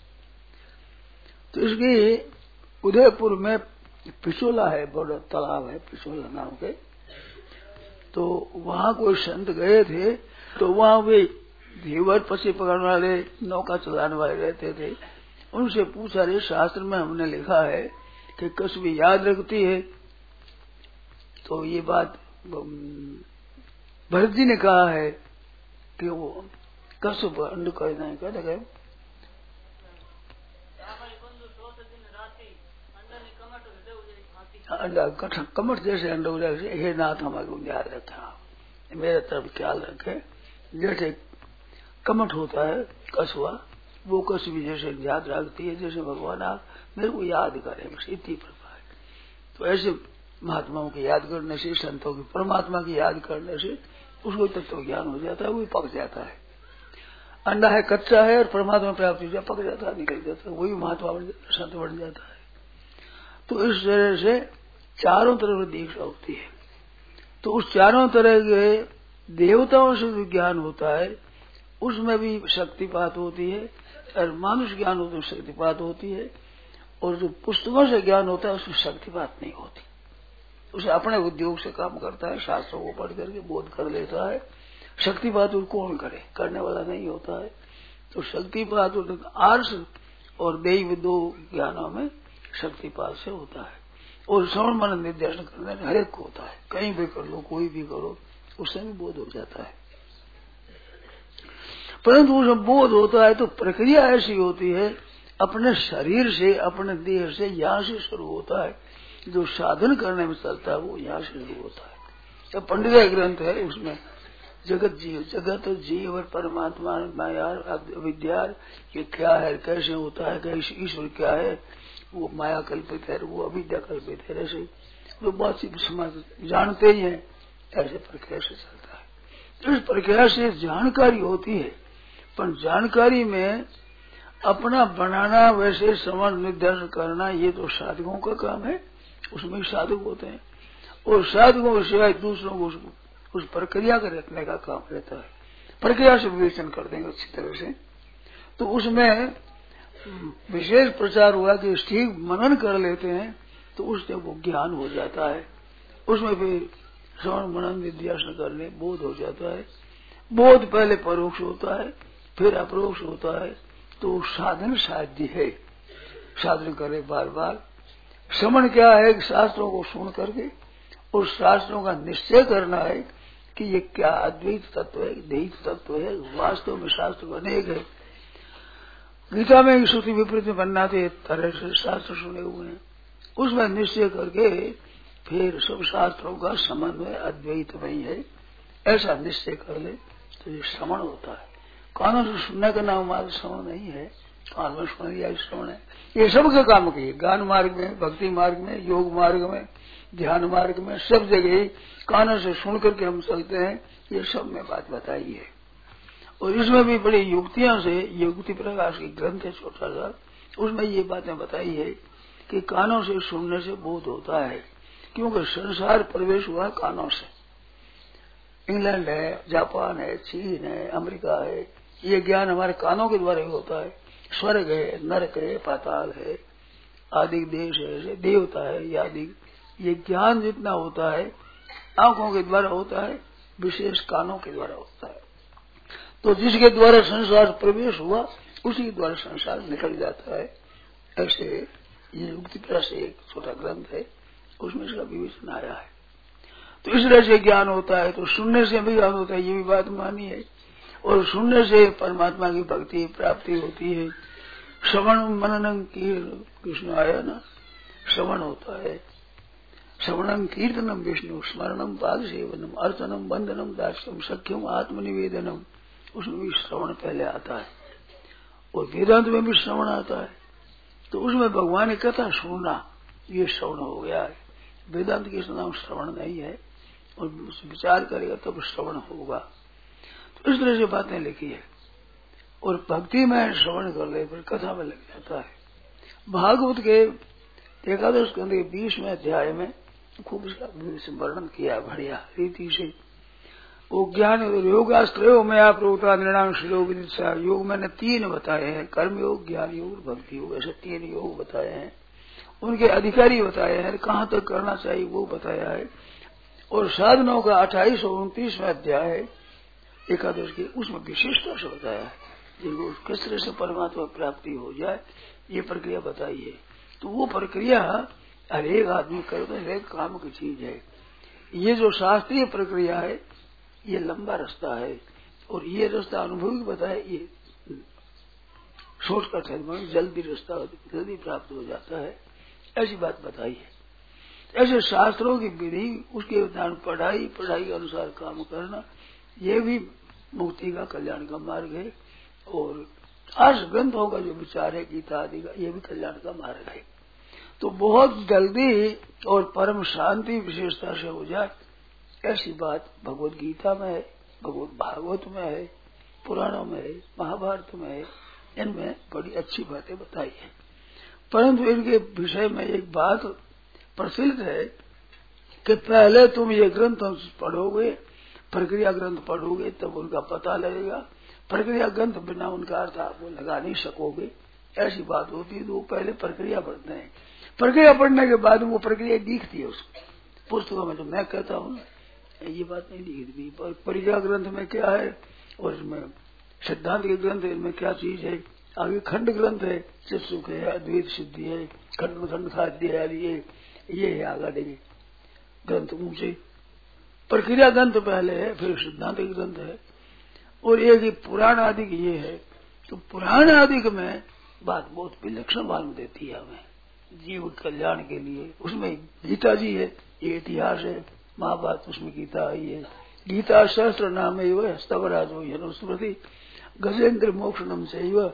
Speaker 2: तो इसकी उदयपुर में पिछोला है, बड़ा तालाब है पिछोला नाम के। तो वहां कोई संत गए थे, तो वहां वे धीवर पक्षी पकड़ने वाले, नौका चलाने वाले रहते थे। उनसे पूछा, रे शास्त्र में हमने लिखा है कि कछुआ याद रखती है। तो ये बात भरत जी ने कहा है कि वो कछुआ अंड करना है, कहते गए अंडा कमट जैसे अंडा हो जाए। हे नाथ हमारे याद रखा, मेरे तरफ ख्याल रखे। जैसे कमट होता है कछुआ, वो कछुआ जैसे याद रखती है, जैसे भगवान आप मेरे को याद करें, बस इतनी प्रकार। तो ऐसे महात्माओं की याद करने से, संतों की, परमात्मा की याद करने से उसको तत्व ज्ञान हो जाता है, वो पक जाता है। अंडा है कच्चा है और परमात्मा प्राप्त हो जाए, पक जाता है, निकल जाता है, वही महात्मा बन जाता, संत बन जाता है। तो इस तरह से चारों तरफ दीक्षा होती है। तो उस चारों तरह के देवताओं से जो ज्ञान होता है उसमें भी शक्तिपात होती है, और मानुष ज्ञान होता है शक्तिपात होती है। और जो पुस्तकों से ज्ञान होता है उसमें शक्तिपात नहीं होती, उसे अपने उद्योग से काम करता है, शास्त्रों को पढ़ करके बोध कर लेता है। शक्तिपात कौन करे, करने वाला नहीं होता है। तो शक्तिपात आर्ष और दैव दो ज्ञानों में शक्तिपात से होता है। और श्रवण मनन निध्यासन करने में हरेक को होता है, कहीं भी कर लो, कोई भी करो, उससे भी बोध हो जाता है। परंतु उसमें बोध होता है तो प्रक्रिया ऐसी होती है, अपने शरीर से, अपने देह से, यहाँ से शुरू होता है। जो साधन करने में चलता है वो यहाँ से शुरू होता है। तो पंडित ग्रंथ है, उसमें जगत जीव, जगत जीव और परमात्मा माया विद्या, ये क्या है, कैसे होता है, कैसे ईश्वर क्या है, वो माया कल्पित है, वो अविद्या कल्पित है, ऐसे जो बात समाज जानते ही है, ऐसे प्रक्रिया से चलता है। तो इस प्रक्रिया से जानकारी होती है, पर जानकारी में अपना बनाना, वैसे समझ निर्धारण करना, ये तो साधकों का काम है, उसमें भी साधक होते हैं। और साधकों के सिवाय दूसरों को उस प्रक्रिया का रखने का काम रहता है। प्रक्रिया से विवेचन कर देंगे अच्छी तरह से, तो उसमें विशेष प्रचार हुआ कि ठीक मनन कर लेते हैं तो उससे वो ज्ञान हो जाता है। उसमें फिर श्रवण मनन निध्यासन करने बोध हो जाता है। बोध पहले परोक्ष होता है, फिर अपरोक्ष होता है। तो साधन साध्य है, साधन करे बार बार। श्रवण क्या है, शास्त्रों को सुन करके और शास्त्रों का निश्चय करना है कि ये क्या अद्वैत तत्व है, द्वैत तत्व है। वास्तव में शास्त्र अनेक है। गीता में श्रुति विपरीत में बनना थे तरह से शास्त्र सुने हुए हैं, उसमें निश्चय करके फिर सब शास्त्रों का समन्वय अद्वैत में ही है, ऐसा निश्चय कर ले तो ये श्रवण होता है। कानों से सुनने का नाम मार्ग श्रवण नहीं है, कान में सुन लिया श्रवण है। ये सबके काम की है, ज्ञान मार्ग में, भक्ति मार्ग में, योग मार्ग में, ध्यान मार्ग में, सब जगह कानों से सुन करके हम चलते हैं। ये सब में बात बताई है। और इसमें भी बड़ी युक्तियों से, युक्ति प्रकाश की ग्रंथ है छोटा सा, उसमें ये बातें बताई है कि कानों से सुनने से बोध होता है, क्योंकि संसार प्रवेश हुआ कानों से। इंग्लैंड है, जापान है, चीन है, अमेरिका है, ये ज्ञान हमारे कानों के द्वारा ही होता है। स्वर्ग है, नरक है, पाताल है, आदि देश है, देवता है, आदि ये ज्ञान जितना होता है आंखों के द्वारा होता है, विशेष कानों के द्वारा होता है। तो जिसके द्वारा संसार प्रवेश हुआ उसी के द्वारा संसार निकल जाता है। ऐसे ये युक्ति प्रकाश एक छोटा ग्रंथ है, उसमें इसका विवेचन आया है। तो इस तरह से ज्ञान होता है, तो सुनने से भी ज्ञान होता है, ये भी बात मानी है। और सुनने से परमात्मा की भक्ति प्राप्ति होती है। श्रवण मननम की कृष्ण आया ना, श्रवण होता है, श्रवणम कीर्तनम विष्णु स्मरणम पाद सेवनम अर्चनम बंदनम दास्यम सख्यम आत्मनिवेदनम, उसमें भी श्रवण पहले आता है। और वेदांत में भी श्रवण आता है। तो उसमें भगवान की कथा सुनना ये श्रवण हो गया है। वेदांत के नाम श्रवण नहीं है, और विचार करेगा तब श्रवण होगा। तो इस तरह से बातें लिखी है। और भक्ति में श्रवण कर ले फिर कथा में लग जाता है। भागवत के एकादश स्कंद के बीसवें अध्याय में खूब वर्णन किया बढ़िया रीति से। वो ज्ञान योगास्त्रो में आप रोता निर्णाम श्लोक विदिशा योग मैंने तीन बताए हैं, कर्म योग, ज्ञान योग, भक्ति योग, ऐसे तीन योग बताए हैं। उनके अधिकारी बताए हैं, कहाँ तक करना चाहिए वो बताया है। और साधनों का अट्ठाईस सौ उनतीसवें अध्याय है एकादश के, उसमें विशेषता से बताया है जिनको किस तरह से परमात्मा प्राप्ति हो जाए ये प्रक्रिया बताई है। तो वो प्रक्रिया हर एक आदमी करे तो एक काम की चीज है। ये जो शास्त्रीय प्रक्रिया है ये लंबा रास्ता है, और ये रास्ता अनुभवी बताए ये शॉर्टकट है, जल्दी रास्ता जल्दी प्राप्त हो जाता है, ऐसी बात बताई है। ऐसे शास्त्रों की विधि उसके विधान पढ़ाई पढ़ाई के अनुसार काम करना ये भी मुक्ति का कल्याण का मार्ग है। और आर्ष ग्रंथों का जो विचार है गीता आदि का ये भी कल्याण का मार्ग है। तो बहुत जल्दी और परम शांति विशेषता से हो जाए ऐसी बात भगवत गीता में है, भगवत भागवत में है, पुराणों में है, महाभारत में है, इनमें बड़ी अच्छी बातें बताई है। परंतु इनके विषय में एक बात प्रचलित है कि पहले तुम ये ग्रंथ पढ़ोगे, प्रक्रिया ग्रंथ पढ़ोगे तब उनका पता लगेगा, प्रक्रिया ग्रंथ बिना उनका अर्थ आप लगा नहीं सकोगे, ऐसी बात होती है। तो वो पहले प्रक्रिया पढ़ते हैं, प्रक्रिया पढ़ने के बाद वो प्रक्रिया दिखती है उसको पुस्तकों में। तो मैं कहता हूँ ये बात नहीं दिखती, परिजा ग्रंथ में क्या है और इसमें सिद्धांत के ग्रंथ इनमें क्या चीज है, आगे खंड ग्रंथ है, चित सुख है, अद्वैत सिद्धि है, खंड खंड खाद्य है, ये ये है आगे ग्रंथ ऊंचे। प्रक्रिया ग्रंथ पहले है, फिर सिद्धांत ग्रंथ है, और एक ही पुराण आदि ये है। तो पुराण आदि में बात बहुत विलक्षण मालूम देती है हमें जीव कल्याण के लिए। उसमें गीता जी है, ये इतिहास है, महाभारत उसमें गीता आई है। गीता सहस्त्र नाम है वह स्तवराजो यनुस्मृति गजेंद्र मोक्षणम से वह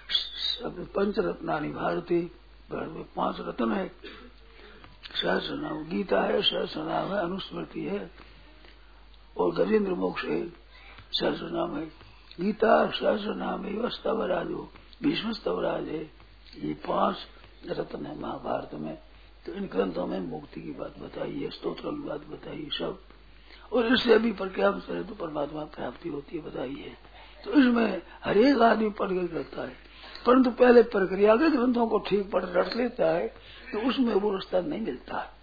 Speaker 2: पंचरत्नानि भारती, पांच रत्न है। सहस्त्र नाम गीता है, सहस्त्र नाम है, अनुस्मृति है, और गजेंद्र मोक्ष है, सहस्त्र नाम है। गीता सहस्त्र नाम है वह स्तवराजो भीष्म स्तवराज है, ये पांच रत्न है महाभारत में। तो इन ग्रंथों में मुक्ति की बात बताई है, स्तोत्र की बात बताई सब, और इससे अभी प्रक्रिया में चले तो परमात्मा प्राप्ति होती है बताई है। तो इसमें हर एक आदमी पढ़ कर करता है, परंतु पहले प्रक्रिया के ग्रंथों को ठीक पढ़ रट लेता है तो उसमें वो रास्ता नहीं मिलता है।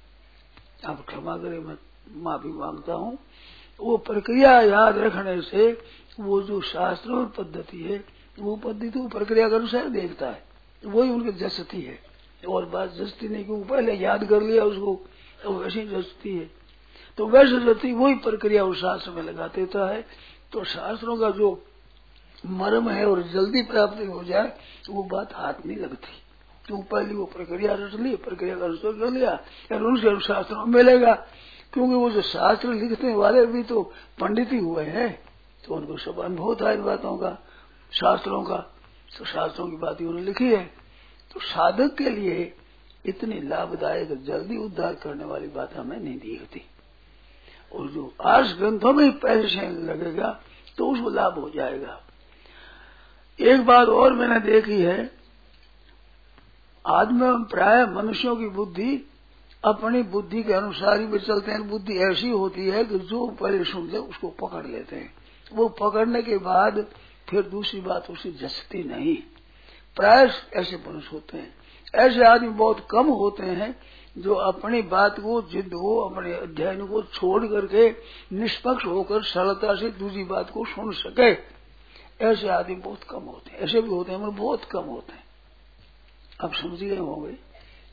Speaker 2: आप क्षमा करें, मैं माफी मांगता हूँ। वो प्रक्रिया याद रखने से वो जो शास्त्रों पद्धति है वो पद्धति वो प्रक्रिया के अनुसार देखता है, वही उनकी जसती है। और बात जसती नहीं क्योंकि पहले याद कर लिया उसको, तो वैसी जसती है। तो वैसे जसती वही प्रक्रिया उस शास्त्र में लगा देता है। तो शास्त्रों का जो मर्म है और जल्दी प्राप्ति हो जाए वो बात हाथ नहीं लगती। तो पहले वो प्रक्रिया रच ली, प्रक्रिया का अनुसार कर लिया, यार उनसे शास्त्रों में मिलेगा। क्योंकि वो जो शास्त्र लिखने वाले भी तो पंडित ही हुए हैं, तो उनको सब अनुभव था इन बातों का, शास्त्रों का। तो शास्त्रों की बात उन्होंने लिखी है। तो साधक के लिए इतनी लाभदायक जल्दी उद्धार करने वाली बात हमें नहीं दिखती। और जो आर्ष ग्रंथों में पैसे लगेगा तो उसको लाभ हो जाएगा। एक बात और मैंने देखी है, आदमी प्राय मनुष्यों की बुद्धि अपनी बुद्धि के अनुसार ही भी चलते हैं। बुद्धि ऐसी होती है कि जो पहले सुन ले उसको पकड़ लेते हैं, वो पकड़ने के बाद फिर दूसरी बात उसे जचती नहीं। प्राय ऐसे मनुष्य होते हैं। ऐसे आदमी बहुत कम होते हैं जो अपनी बात को, जिद को, अपने अध्ययन को छोड़ करके निष्पक्ष होकर सरलता से दूसरी बात को सुन सके। ऐसे आदमी बहुत कम होते हैं। ऐसे भी होते हैं मगर बहुत कम होते हैं। आप समझ गए होंगे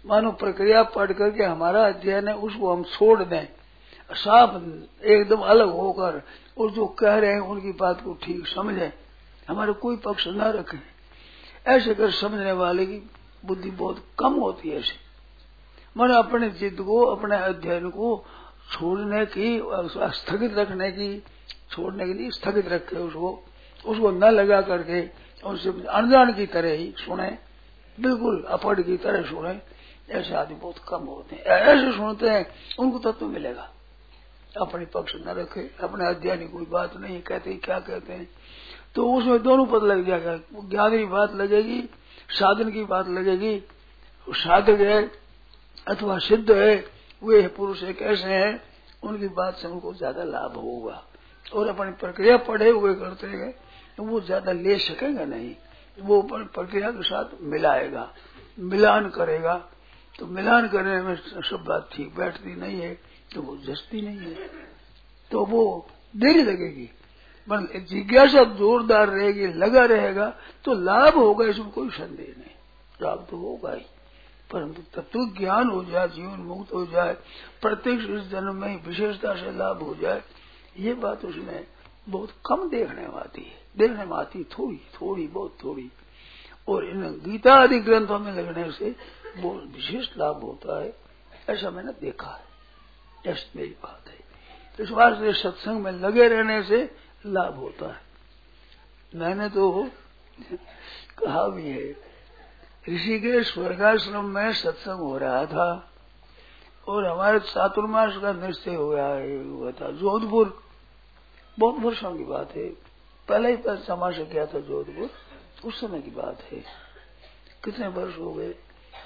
Speaker 2: मानो प्रक्रिया पढ़ करके हमारा अध्ययन है उसको हम छोड़ दें, साफ एकदम अलग होकर और जो कह रहे हैं उनकी बात को ठीक समझें, हमारे कोई पक्ष न रखें। ऐसे कर समझने वाले की बुद्धि बहुत कम होती है। ऐसे मन अपने चित्त को, अपने अध्ययन को छोड़ने की, स्थगित रखने की, छोड़ने के लिए स्थगित रखे उसको, उसको न लगा करके उनसे अनजान की तरह ही सुने, बिल्कुल अपढ़ की तरह सुने। ऐसे आदमी बहुत कम होते हैं। ऐसे सुनते हैं उनको तत्व मिलेगा। अपने पक्ष न रखे, अपने अध्ययन की कोई बात नहीं कहते, क्या कहते हैं तो उसमें दोनों पद लग जाएगा। ज्ञान की बात लगेगी, साधन की बात लगेगी। साधक है अथवा सिद्ध है, वे पुरुष एक ऐसे हैं उनकी बात से उनको ज्यादा लाभ होगा। और अपनी प्रक्रिया पढ़े हुए करते हैं तो वो ज्यादा ले सकेगा नहीं, वो प्रक्रिया के साथ मिलाएगा, मिलान करेगा। तो मिलान करने में सब बात ठीक बैठती नहीं है तो वो जचती नहीं है, तो वो देरी लगेगी। पर जिज्ञासा जोरदार रहेगी, लगा रहेगा तो लाभ होगा, इसमें कोई संदेह नहीं, लाभ तो होगा ही। परंतु तत्व ज्ञान हो जाए, जीवन मुक्त हो जाए, प्रत्यक्ष इस जन्म में विशेषता से लाभ हो जाए, ये बात उसमें बहुत कम देखने में आती है। देखने में आती थोड़ी थोड़ी बहुत थोड़ी। और इन गीता आदि ग्रंथों में लगने से बहुत विशेष लाभ होता है, ऐसा मैंने देखा है। ऐसी मेरी बात है। इस वास्ते सत्संग में लगे रहने से लाभ होता है। मैंने तो कहा भी है, ऋषिकेश स्वर्गाश्रम में सत्संग हो रहा था और हमारे चातुर्मास का निश्चय हुआ है, हुआ था जोधपुर। बहुत वर्षों की बात है, पहले ही पहले समाज किया था जोधपुर, उस समय की बात है। कितने वर्ष हो गए,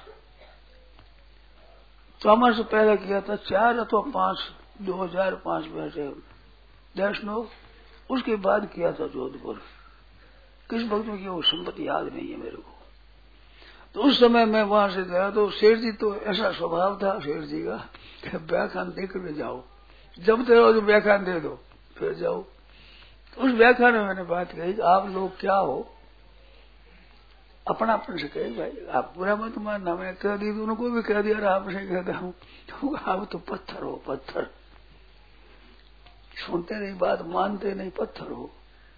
Speaker 2: समाज से पहले किया था, चार अथवा पांच, दो हजार पांच में से वैष्णव, उसके बाद किया था जोधपुर। किस वक्त में किया वो संपत्ति याद नहीं है मेरे को। तो उस समय मैं वहां से गया तो शेर जी तो ऐसा स्वभाव था शेर जी का, व्याख्यान दे कर जाओ, जब तेरा जो व्याख्यान दे दो फिर जाओ। तो उस व्याख्यान में मैंने बात कही कि आप लोग क्या हो, अपना अपन से कहे भाई आप पूरा मत मानना, मैंने कह दी तो उनको भी कह दिया, आपसे कहता हूँ तो आप तो पत्थर हो, पत्थर सुनते नहीं बात, मानते नहीं, पत्थर हो।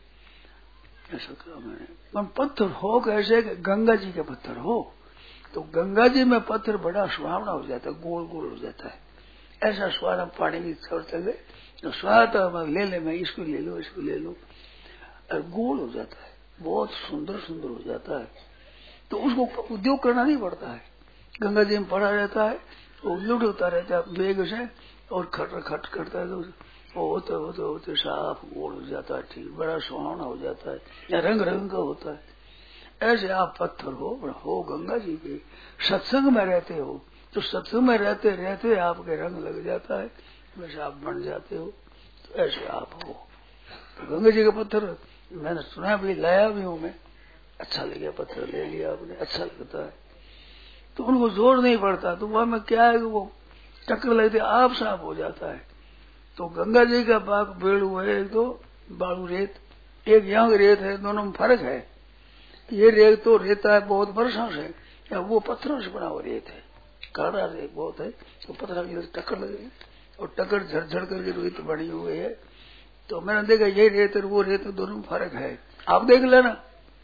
Speaker 2: ऐसा कहा मैंने। पर पत्थर हो कैसे, गंगा जी के पत्थर हो, तो गंगा जी में पत्थर बड़ा सुहावना हो जाता है, गोल गोल हो जाता है। ऐसा स्वाद पानी की छोड़ते गए तो स्वाद ले ले, मैं इसको ले लो, इसको ले लो, और गोल हो जाता है, बहुत सुंदर सुंदर हो जाता है। तो उसको उद्योग करना नहीं पड़ता है। गंगा जी में पड़ा रहता है, वो लुट होता रहता है वेग से, और खट खट करता है तो होते होते होते साफ गोल हो जाता है, ठीक बड़ा सुहावना हो जाता है, या रंग रंग का होता है। ऐसे आप पत्थर हो, हो गंगा जी के, सत्संग में रहते हो, तो सत्संग में रहते रहते आपके रंग लग जाता है, वैसे आप बन जाते हो। तो ऐसे आप हो। तो गंगा जी का पत्थर मैंने सुना भी, लाया भी हूं मैं, अच्छा लगे पत्थर ले लिया आपने, अच्छा लगता है। तो उनको जोर नहीं पड़ता, तो वहां में क्या है, वो टक्कर लगती आप साफ हो जाता है। तो गंगा जी का बाग पेड़ हुआ है, एक तो बालू रेत, एक यहाँ रेत है, दोनों में फर्क है। ये रेत तो रेता है बहुत वर्षों से, या वो पत्थरों से बना हुआ रेत है, काड़ा रेत बहुत है, तो पत्थर की टक्कर लगे और टक्कर झड़झड़ करके रेत बनी हुई है। तो मैंने देखा ये रेत और वो रेत दोनों में फर्क है, आप देख लेना।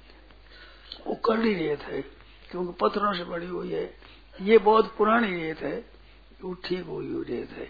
Speaker 2: वो करड़ी रेत है क्योंकि पत्थरों से बनी हुई है, ये बहुत पुरानी रेत है, वो ठीक हुई हुई रेत है।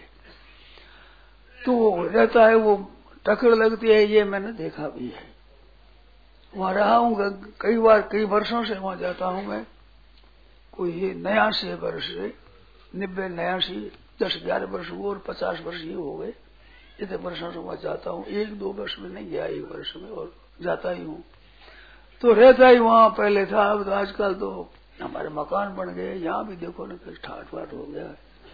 Speaker 2: तो रहता है, वो टक्कर लगती है, ये मैंने देखा भी है। वहां रहा हूँ कई बार, कई वर्षों से वहां जाता हूँ मैं, कोई नयासी वर्ष से, नब्बे नयासी, दस ग्यारह वर्ष हुए और पचास वर्ष ही हो गए, इतने वर्षों से वहां जाता हूँ। एक दो वर्ष में नहीं गया, एक वर्ष में, और जाता ही हूँ। तो रहता ही वहां पहले था, अब तो आजकल तो हमारे मकान बन गए, यहाँ भी देखो ना फिर ठाट वाट हो गया।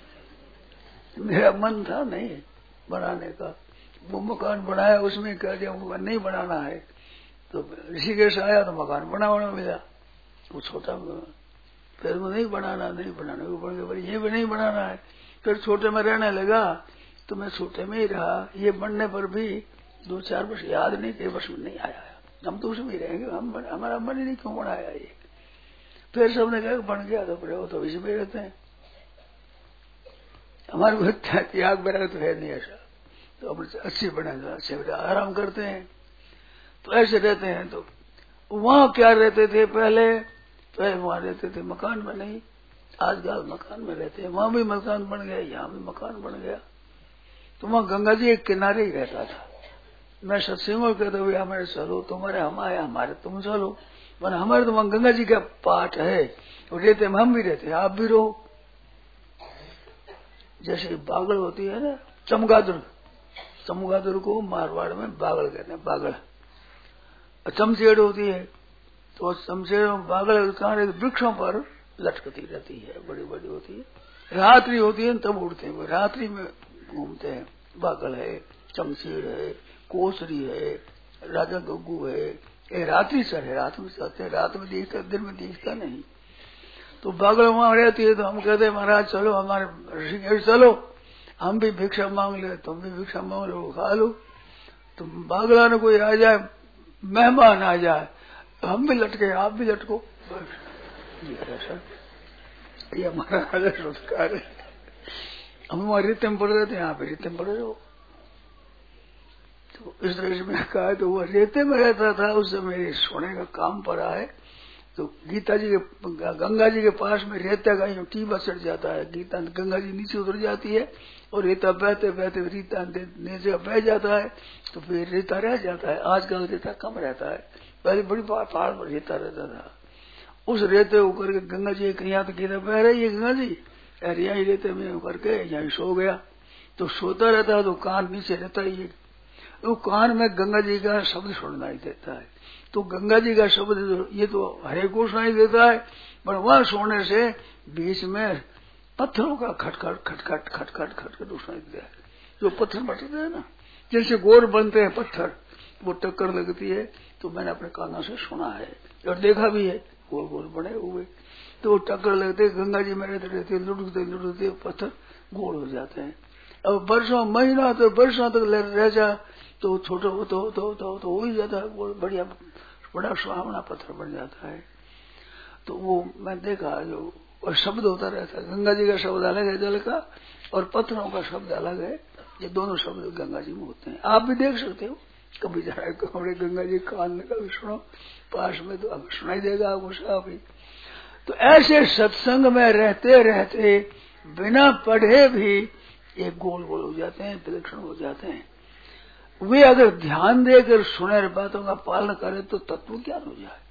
Speaker 2: मेरा मन था नहीं बनाने का, वो मकान बनाया, उसमें कह दिया वो नहीं बनाना है, तो ऋषिकेश आया तो मकान बना बना मिला, वो छोटा फिर वो नहीं बनाना, नहीं बनाना, वो बन गया ये भी नहीं बनाना है। फिर छोटे में रहने लगा तो मैं छोटे में ही रहा, ये बनने पर भी दो चार वर्ष याद नहीं, कई वर्ष में नहीं आया, हम तो उसमें ही रहेंगे, हम हमारा मन ही नहीं क्यों बनाया ये। फिर सबने कहा बन गया तो वो तो इसी में रहते हैं। हमारे को त्याग बैराग तो है नहीं ऐसा, तो अपने अच्छे बनेगा, अच्छे बने आराम करते हैं, तो ऐसे रहते हैं। तो वहां क्या रहते थे पहले, पहले वहां रहते थे मकान में नहीं, आजकल मकान में रहते हैं, वहां भी मकान बन गया, यहाँ भी मकान बन गया। तो वहां गंगा जी एक किनारे ही रहता था। मैं सत्संग में कहता हुए हमारे चलो, तुम्हारे हम आए, हमारे तुम चलो, मैंने हमारे तो वहां गंगा जी का पाठ है, और रहते में हम भी रहते हैं, आप भी रहो। जैसे बागड़ होती है ना, चमगादड़, चमगादड़ को मारवाड़ में बागड़ कहते हैं, बागड़। चमचेड़ होती है, तो चमचेड़ बागड़ कहाँ रहती, वृक्षों पर लटकती रहती है, बड़ी बड़ी होती है। रात्रि होती है तब उड़ते हैं, रात्रि में घूमते हैं। बागड़ है, चमचेड़ है, कोसरी है, राजा गग्गू है, ये रात्रि सर है, रात में चलते हैं, रात में दिखता, दिन में दिखता नहीं। तो बागड़ वहां रहती है, तो हम कहते हैं महाराज चलो हमारे ऋषिकेश चलो, हम भी भिक्षा मांग ले, तुम भी भिक्षा मांग लो, खा लो। तो बागड़ा ने कोई आ जाए, मेहमान आ जाए, तो हम भी लटके, आप भी लटको, ये ऐसा, ये हमारा संस्कार है। हम वहां रेते में पड़ रहे थे, यहाँ पे रेते में पड़े रहो। तो इस तरह से मैंने कहा, तो वो रेते में रहता था, उस समय सोने का काम पड़ा है। तो गीता जी के, गंगा जी के पास में रेता का यूं टीबा चढ़ जाता है, गीता गंगा जी नीचे उतर जाती है, और रेता बहते बहते रेता नीचे बह जाता है, तो फिर रेता रह जाता है। आजकल रेता कम रहता है, पहले बड़ी पहाड़ पर रेता रहता था। उस रेते ऊपर के गंगा जी यहाँ तो गीता बह रही है, गंगा जी यार यही रेते में ऊपर के यही सो गया। तो सोता रहता है, तो कान नीचे रहता ही है, तो कान में गंगा जी का शब्द सुनाई देता है। तो गंगा जी का शब्द ये तो हरे को सुनाई देता है, पर वह सोने से बीच में पत्थरों का खटखट खटखट खटखट खटखट सुनाई देता है। जो पत्थर बटते हैं ना, जैसे गोर बनते हैं पत्थर, वो टक्कर लगती है। तो मैंने अपने कानों से सुना है और देखा भी है, गोल गोल बने हुए, तो टक्कर लगते, गंगा जी में रहते रहते लुढ़कते लुढ़कते पत्थर गोल हो जाते हैं। अब वर्षों महीना तो वर्षों तक रह जा, तो छोटा होता होता होता होता हो ही जाता है, वो बढ़िया बड़ा सुहावना पत्थर बन जाता है। तो वो मैं देखा, जो और शब्द होता रहता है, गंगा जी का शब्द अलग है जल का, और पत्थरों का शब्द अलग है, ये दोनों शब्द गंगा जी में होते हैं। आप भी देख सकते हो, कभी जरा कमरे गंगा जी कान में कभी सुनो पास में, तो अब सुनाई देगा आपको साफ ही। तो ऐसे सत्संग में रहते रहते बिना पढ़े भी ये गोल गोल हो जाते हैं, विलक्षण हो जाते हैं। वे अगर ध्यान देकर सुने बातों का पालन करें तो तत्व ज्ञान हो जाए,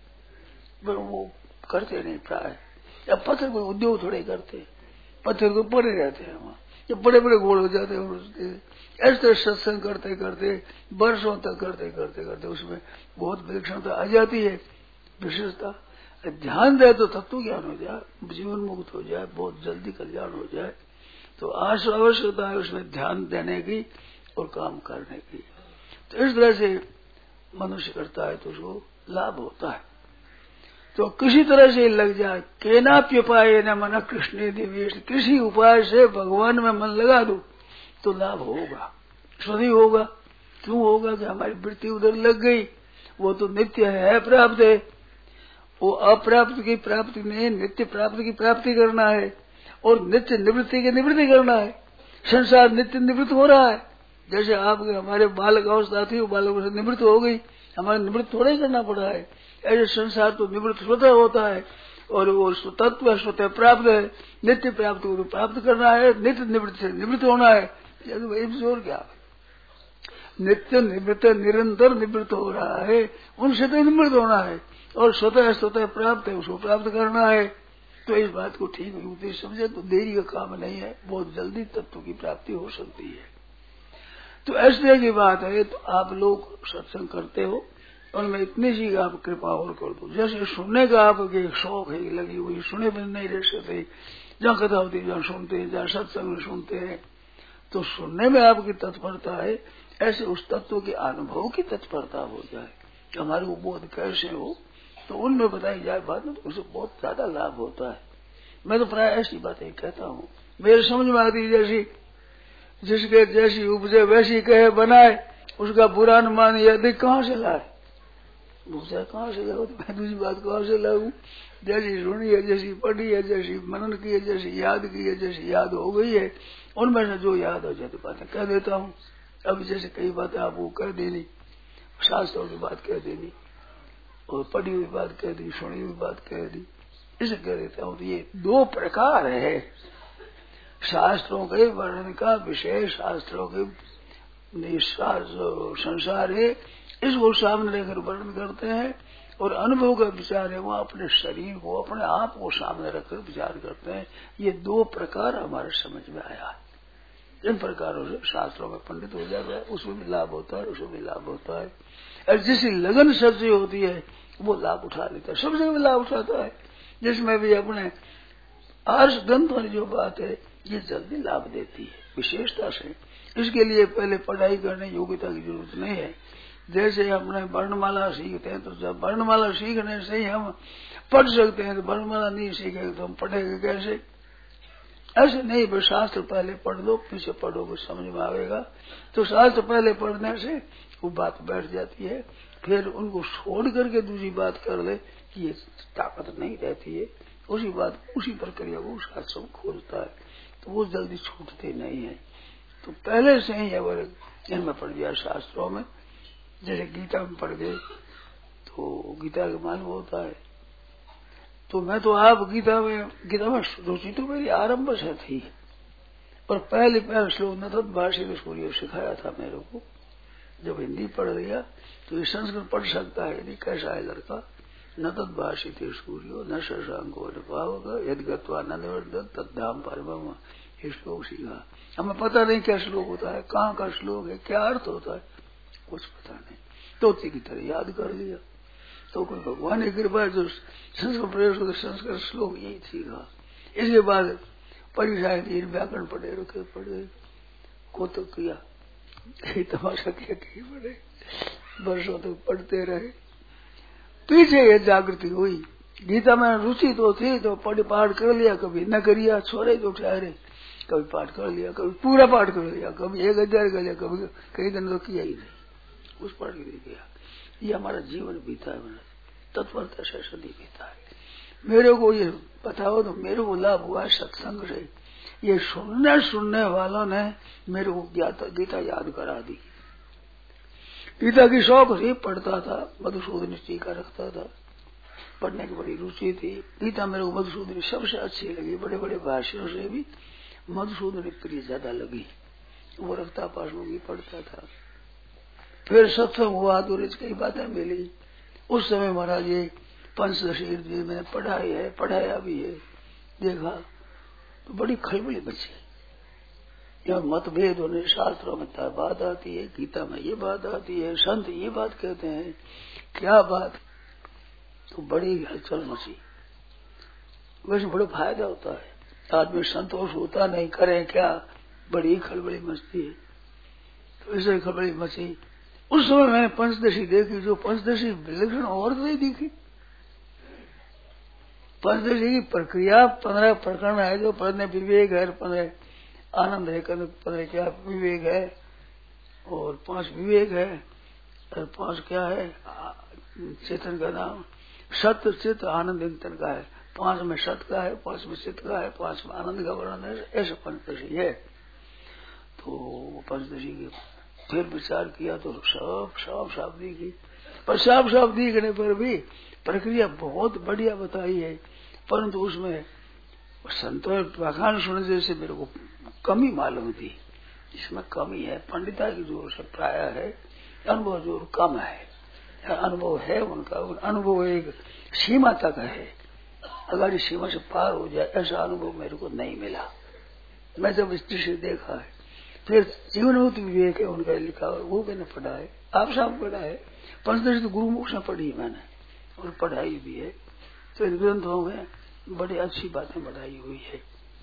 Speaker 2: पर वो करते नहीं प्राय। या पत्थर कोई उद्योग थोड़े करते, पत्थर तो पड़े रहते हैं वहां, जब बड़े बड़े गोल हो जाते हैं। ऐसे तरह सत्संग करते करते वर्षों तक करते करते करते उसमें बहुत विलक्षणता आ जाती है, विशेषता। ध्यान दे तो तत्व ज्ञान हो जाए, जीवन मुक्त हो जाए, बहुत जल्दी कल्याण हो जाए। तो आवश्यकता है उसमें ध्यान देने की और काम करने की। तो इस तरह से मनुष्य करता है तो उसको लाभ होता है। तो किसी तरह से लग जाए, केनाप्य उपाय न मन कृष्ण दिवेश, किसी उपाय से भगवान में मन लगा दो तो लाभ होगा, स्वतः होगा। क्यों होगा कि हमारी वृत्ति उधर लग गई, वो तो नित्य है, प्राप्त है। वो अप्राप्त की प्राप्ति नहीं, नित्य प्राप्त की प्राप्ति करना है, और नित्य निवृत्ति की निवृत्ति करना है। संसार नित्य निवृत्त हो रहा है, जैसे आप हमारे बालक अवस्था थी, वो बालक से निवृत्त हो गई, हमारे निवृत्त थोड़ा ही करना पड़ा है। ऐसे संसार तो निवृत्त स्वतः होता है, और वो तत्व स्वतः प्राप्त है, नित्य प्राप्त को प्राप्त करना है, नित्य निवृत्त से निवृत्त होना है। जोर क्या, नित्य निवृत्त निरंतर निवृत्त हो रहा है, उनसे तो निवृत्त होना है, और स्वतः स्वतः प्राप्त है, उसको प्राप्त करना है। तो इस बात को ठीक युक्ति समझे तो देरी का काम नहीं है, बहुत जल्दी तत्व की प्राप्ति हो सकती है। तो ऐसे की बात है। तो आप लोग सत्संग करते हो, उनमें इतनी सी आप कृपा और कर दो। जैसे सुनने का आपके शौक है लगी हुई, सुने बिन नहीं रह सकते, जहाँ कथा होती है जहाँ सुनते हैं, जहाँ सत्संग में सुनते हैं, तो सुनने में आपकी तत्परता है, ऐसे उस तत्व के अनुभव की तत्परता हो जाए कि हमारे को बोध कैसे हो, तो उनमें बताई जाए बात में, तो उसे बहुत ज्यादा लाभ होता है। मैं तो प्राय ऐसी बातें कहता हूँ, मेरे समझ में आती, जैसी जिसके जैसी उपजे वैसी कहे बनाए, उसका बुरा न मान ये अधिक कहाँ से लाए। दूसरा कहाँ से लाऊ? मैं दूसरी बात कहाँ से लाऊ? जैसी सुनी है, जैसी पढ़ी है, जैसी मनन की है, जैसी याद की है, जैसी याद हो गई है, उनमें से जो याद हो जाती बातें कह देता हूँ। अब जैसे कई बातें आपको कह देनी, शास्त्रों की बात कह देनी, और पढ़ी हुई बात कह दी, सुनी हुई बात कह दी, इसे कह देता हूँ। तो ये दो प्रकार है शास्त्रों के वर्णन का विषय, शास्त्रों के संसार है, इसको सामने लेकर वर्णन करते हैं। और अनुभव का विचार है वो अपने शरीर को, अपने आप को सामने रखकर विचार करते हैं। ये दो प्रकार हमारे समझ में आया है। इन प्रकारों से शास्त्रों में पंडित हो जाता है, उसमें भी लाभ होता है, उसमें भी लाभ होता है। और जिसकी लगन सच्ची होती है वो लाभ उठा लेता है, सब जगह लाभ उठाता है। जिसमें भी अपने आर्ष ग्रंथों की जो बात है ये जल्दी लाभ देती है विशेषता से। इसके लिए पहले पढ़ाई करने योग्यता की जरूरत नहीं है। जैसे अपने वर्णमाला सीखते हैं, तो जब वर्णमाला सीखने से ही हम पढ़ सकते हैं, तो वर्णमाला नहीं सीखेंगे तो हम पढ़ेंगे कैसे? ऐसे नहीं, बस शास्त्र पहले पढ़ लो, पीछे पढ़ोगे समझ में आएगा। तो शास्त्र पहले पढ़ने से वो बात बैठ जाती है। फिर उनको छोड़ करके दूसरी बात कर ले कि ये ताकत नहीं रहती है, उसी बात उसी प्रक्रिया को शास्त्र में खोजता है, तो वो जल्दी छूटते नहीं है। तो पहले से ही अगर इनमें पढ़ गया शास्त्रों में, जैसे गीता में पढ़ गए तो गीता का मालूम होता है। तो मैं तो आप गीता में गीता में रुचि तो मेरी आरंभ से थी, पर पहले पहले श्लोक नतत भाषी स्कूल सिखाया था मेरे को। जब हिंदी पढ़ लिया तो ये संस्कृत पढ़ सकता है यदि, कैसा है लड़का? नतत भाषी थे सूर्यो न शशांको न पावक यद गत्वा न निवर्तत तद्धाम परमम। ये श्लोक सीखा। हमें पता नहीं क्या श्लोक होता है, कहाँ का श्लोक है, क्या अर्थ होता है, कुछ पता नहीं। तोते की तरह याद कर लिया। तो कोई भगवान की कृपा जो संस्कृत प्रयोग होता संस्कृत श्लोक यही सीखा। इसके बाद परीक्षा दी, व्याकरण पढ़े, रुके पढ़े, कौतुक किया, तमाशा किया, कहीं पढ़े, वर्षों तक पढ़ते रहे। पीछे ये जागृति हुई। गीता में रुचि तो थी, तो पढ़ पाठ कर लिया, कभी न करिया, छोड़े तो ठहरे, कभी पाठ कर लिया, कभी पूरा पाठ कर लिया, कभी एक हजार कर लिया, कभी कई दिन तो किया ही नहीं, उस पढ़ के नहीं किया। ये हमारा जीवन बीता है, मैंने तत्परता से सदी बीता है। मेरे को ये बताओ तो मेरे को लाभ हुआ सत्संग से। ये सुनने सुनने वालों ने मेरे को गीता याद करा दी। गीता की शौक थी, पढ़ता था, मधुसूदन टीका रखता था, पढ़ने की बड़ी रुचि थी। गीता मेरे को मधुसूदन सबसे अच्छी लगी, बड़े बड़े भाषियों से भी मधुसूदन प्रिय ज्यादा लगी। वो रखता पास में भी पढ़ता था। फिर सत्संग हुआ तो कई बातें मिली। उस समय महाराज ये पंचदशी मैंने पढ़ाई है, पढ़ाया भी है, देखा तो बड़ी खलबली बची। यहाँ मतभेद होने शास्त्रों में बात आती है, गीता में ये बात आती है, संत ये बात कहते हैं, क्या बात, तो बड़ी हलचल मची। वैसे बड़ा फायदा होता है, आदमी संतोष होता नहीं, करे क्या, बड़ी खलबली मचती है। तो इसे खलबली मची। उस समय मैंने पंचदशी देखी, जो पंचदशी विलक्षण और नहीं दिखी। पंचदशी की प्रक्रिया पंद्रह प्रकरण है, जो पढ़ने विवेक है, पंद्रह आनंद है, पंद्रह क्या विवेक है, और पांच विवेक है, और पांच क्या है चेतन का नाम, सत्य चित्त आनंद इंतन का है। पांच में सत्य का है, पांच में चित्त का है, पांच में आनंद का वर्णन है। ऐसा पंचदशी है। तो पंचदशी के फिर विचार किया तो सब साफ साफ दिखी, पर साफ साफ दिखने पर भी प्रक्रिया बहुत बढ़िया बताई है, परंतु उसमें संतों व्याख्यान सुनने जैसे मेरे को कमी मालूम थी। इसमें कमी है, पंडिता की जोर से प्राय है, अनुभव जोर कम है। अनुभव है उनका, अनुभव एक सीमा तक है, अगर इस सीमा से पार हो जाए ऐसा अनुभव मेरे को नहीं मिला। मैं जब इस दृष्टि देखा है, फिर जीवनभूत विवेक है उनका लिखा, वो मैंने पढ़ा है, आप सब पढ़ा है। पंचदशी तो गुरुमुख से पढ़ी मैंने, और पढ़ाई भी है। तो इन ग्रंथों में बड़ी अच्छी बातें बढ़ाई हुई है।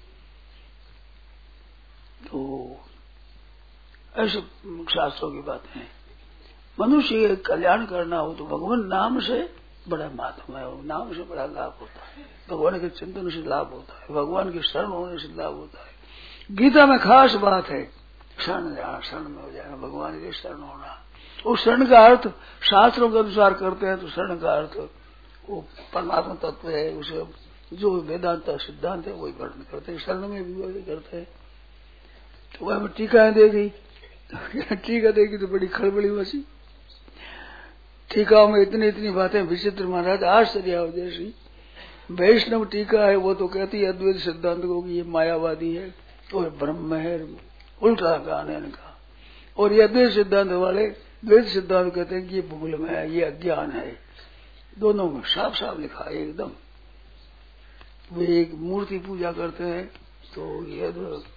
Speaker 2: तो ऐसे शास्त्रों की बातें हैं। मनुष्य कल्याण करना हो तो भगवान नाम से बड़ा महात्मा है, नाम से बड़ा लाभ होता है, भगवान के चिंतन से लाभ होता है, भगवान की शरण होने से लाभ होता है। गीता में खास बात है, शरण जाना, शरण में हो जाना, भगवान की शरण होना। उस शरण का अर्थ शास्त्रों के अनुसार करते हैं तो शरण का अर्थ वो परमात्मा तत्व है, उसे जो वेदांत सिद्धांत है वही वर्णन करते हैं, शरण में भी वही करते हैं। तो वह हमें टीकाएं दे दी, टीका देगी तो बड़ी खड़बड़ी मची। टीकाओं में इतनी इतनी बातें विचित्र महाराज, आश्चर्य हो जैसी। वैष्णव टीका है वो तो कहती है अद्वैत सिद्धांत को कि ये मायावादी है और ब्रह्म है, उल्टा गान है इनका। और ये अद्वैत सिद्धांत वाले द्वैत सिद्धांत कहते हैं कि ये भूल में है, ये अज्ञान है। दोनों में साफ साफ लिखा है एकदम। वे एक मूर्ति पूजा करते हैं तो ये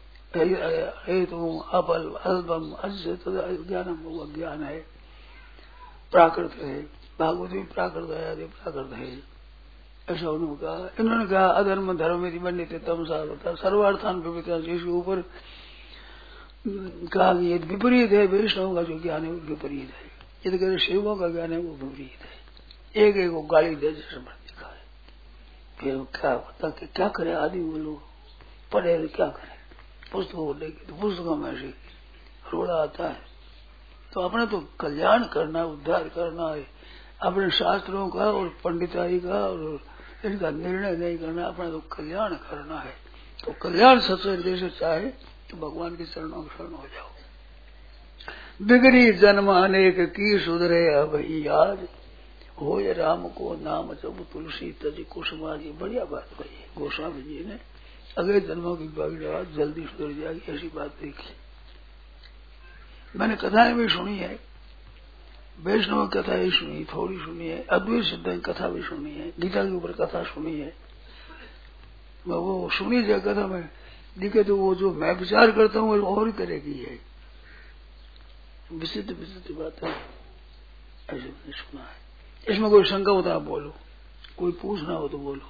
Speaker 2: तो अपल अल्पम अज्ञानम वो अज्ञान है, प्राकृत है। भागवत भी प्राकृत है, प्राकृत है, ऐसा उन्होंने कहा। इन्होंने कहा अधर्म धर्म में बंडित तमसा होता सर्वार्थान विपरीत, इसके ऊपर कहा कि ये विपरीत है। वैष्णव का जो ज्ञान है वो विपरीत है, ये तो कहते शिवों का ज्ञान है वो विपरीत है। एक एक को गाली दे जैसे दिखा है। फिर क्या पता कि क्या करे आदि वो लोग पढ़े क्या करे, पुस्तकों लेके तो पुस्तकों में से रोड़ा आता है। तो अपने तो कल्याण करना, उद्धार करना है, अपने शास्त्रों का और पंडिताई का और इनका निर्णय नहीं करना, अपना तो कल्याण करना है। तो कल्याण सबसे जैसे चाहे तो भगवान की शरणों शरण हो जाओ। बिगड़ी जन्म अनेक की सुधरे अब ही आज, हो ये राम को नाम जब तुलसी तज कुसुमाजी। बढ़िया बात कही गोस्वामी जी ने, अगले जन्मों की बात जल्दी सुधर जाएगी, ऐसी बात देखी। मैंने कथाएं भी सुनी है, वैष्णव कथा ही सुनी, थोड़ी सुनी है, अद्वैत सिद्धांत कथा भी सुनी है, गीता के ऊपर कथा सुनी है। वो सुनी जाए कथा में दिखे तो वो जो मैं विचार करता हूँ वो और ही तरह की है, विचित्र विचित्र बात है, ऐसे मैंने सुना है। इसमें कोई शंका होता है बोलो, कोई पूछना हो तो बोलो।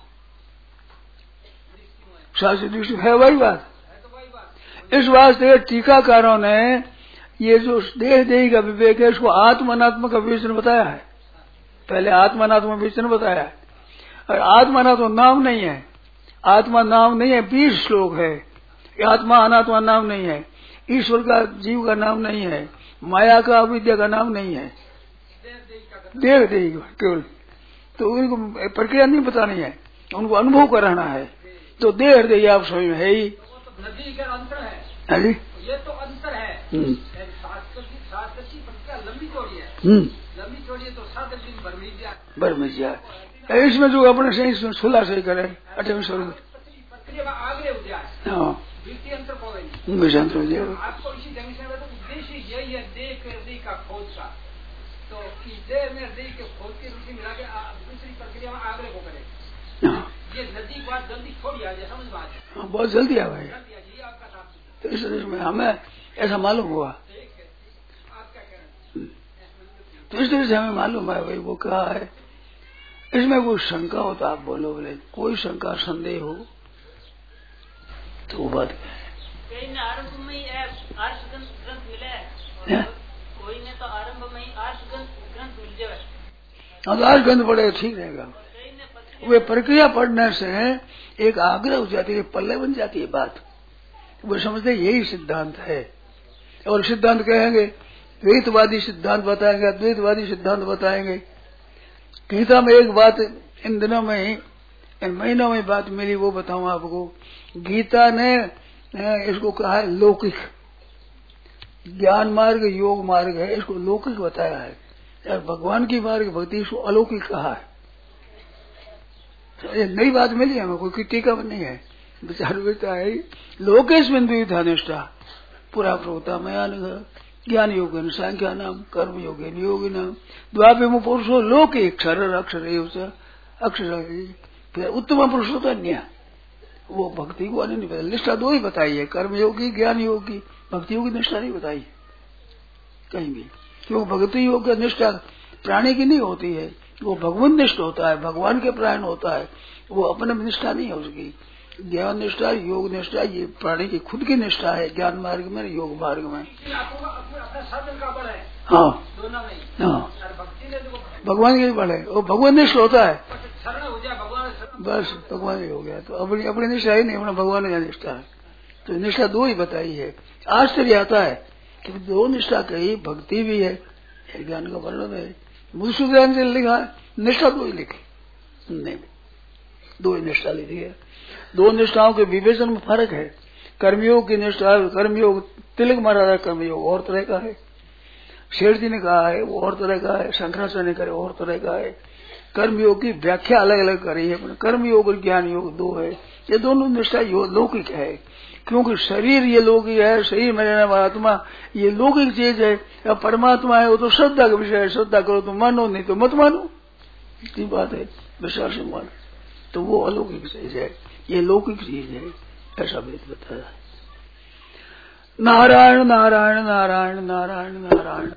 Speaker 2: शास्त्रीय दृष्टि है वही बात। इस वास्ते टीकाकारों ने ये जो देह देही का विवेक है इसको आत्म अनात्म का विवेचन बताया है। पहले आत्मा अनात्मा विवेचन बताया है, और आत्मा अनात्मा नाम नहीं है, आत्मा नाम नहीं है, बीस श्लोक है। आत्मा अनात्मा नाम नहीं है, ईश्वर का जीव का नाम नहीं है, माया का अविद्या का नाम नहीं है, देह देही केवल। तो उनको प्रक्रिया नहीं बतानी है, उनको अनुभव कराना है। तो देह हृदय आप समझ में है ही,
Speaker 3: नदी का अंतर है,
Speaker 2: है जी?
Speaker 3: ये तो अंतर है। शास्त्र की शास्त्र की प्रक्रिया लंबी चौड़ी है, लंबी चौड़ी है तो सात दिन भर मिल जाए,
Speaker 2: भर मिल जाए। इसमें जो अपने सही सुलह सही करे अठवें स्वर्ग
Speaker 3: प्रक्रिया में आगे हो जाए।
Speaker 2: हाँ,
Speaker 3: द्वितीय अंतर को
Speaker 2: अंतर हो जाए।
Speaker 3: आपको इसी जंक्शन में तो उद्देश्य यही है, देह के हृदय का खोज का। तो इस देह में हृदय के खोज की रुचि मिला के दूसरी प्रक्रिया में आगे को करे। ये नदी की बात जल्दी छोड़ी आ जाए, समझ में आ जाए,
Speaker 2: बहुत जल्दी आ गई।
Speaker 3: आपका साथ
Speaker 2: तो इस में हमें ऐसा मालूम हुआ,
Speaker 3: आप क्या कह रहे हैं?
Speaker 2: तो इस तरह से हमें मालूम है भाई वो क्या है। इसमें कोई शंका हो तो आप बोलो, बोले कोई शंका संदेह हो तो वो बात क्या है।
Speaker 4: आरंभ में ही आर्ष ग्रंथ मिला है, कोई ने तो आरंभ में ही आर्ष ग्रंथ मिल जाए।
Speaker 2: हाँ तो आर्ष ग्रंथ पढ़े ठीक रहेगा। वे प्रक्रिया पढ़ने से एक आग्रह हो जाती है, पल्ले बन जाती है बात। वो समझते यही सिद्धांत है, और सिद्धांत कहेंगे द्वैतवादी सिद्धांत बताएंगे, अद्वैतवादी सिद्धांत बताएंगे। गीता में एक बात इन दिनों में ही, इन महीनों में बात मिली, वो बताऊं आपको। गीता ने इसको कहा है लौकिक, ज्ञान मार्ग योग मार्ग है, इसको लौकिक बताया है, और भगवान की मार्ग भक्ति इसको अलौकिक कहा है। ये नई बात मिली हमें, कोई टीका नहीं है, विचार विचार है। लोकेश बिंदु था निष्ठा पूरा प्रोता मया ज्ञान योग संख्या नाम कर्म योगे योग नाम द्वापे पुरुषो लोके अक्षर अक्षर अक्षर। फिर उत्तम पुरुष होता अन्य, वो भक्ति को अन्य नहीं बताया, निष्ठा दो ही बताई है, कर्म योगी ज्ञान योगी, भक्ति योगी निष्ठा नहीं बताई है कहीं भी। क्यों भक्ति योग का निष्ठा प्राणी की नहीं होती है, वो भगवान निष्ठ होता है, भगवान के प्राण होता है, वो अपने निष्ठा नहीं है उसकी। ज्ञान निष्ठा योग निष्ठा ये प्राणी की खुद की निष्ठा है, ज्ञान मार्ग में योग मार्ग में। हाँ हाँ, भगवान के बल है, वो भगवान निष्ठ होता है, बस भगवान ही हो गया। तो अपनी अपनी निष्ठा ही नहीं, अपना भगवान का निष्ठा है। तो निष्ठा दो ही बताई है। आश्चर्य आता है कि दो निष्ठा कही, भक्ति भी है, ये ज्ञान का वर्णन है। मधुसूदन जी लिखा है, निष्ठा दो ही लिखी नहीं, दो ही निष्ठा लिखी है। दो निष्ठाओं के विवेचन में फर्क है। कर्मयोग की निष्ठा, कर्मयोग तिलक महाराज कर्मयोग और तरह का है, शेर जी ने कहा है वो और तरह का है, शंकराचार्य ने करे और तरह का है। कर्मयोग की व्याख्या अलग अलग करी है। कर्मयोग और ज्ञान योग दो है। ये दोनों निष्ठा लौकिक है, क्योंकि शरीर ये लौकिक है, शरीर में रहने वाला आत्मा ये लौकिक चीज है। अब परमात्मा है वो तो श्रद्धा का विषय है, श्रद्धा करो तो मानो, नहीं तो मत मानो, इतनी बात है। विश्वास से मानो तो वो अलौकिक चीज है, ये लौकिक चीज है, ऐसा वेद बताया। नारायण नारायण नारायण नारायण नारायण।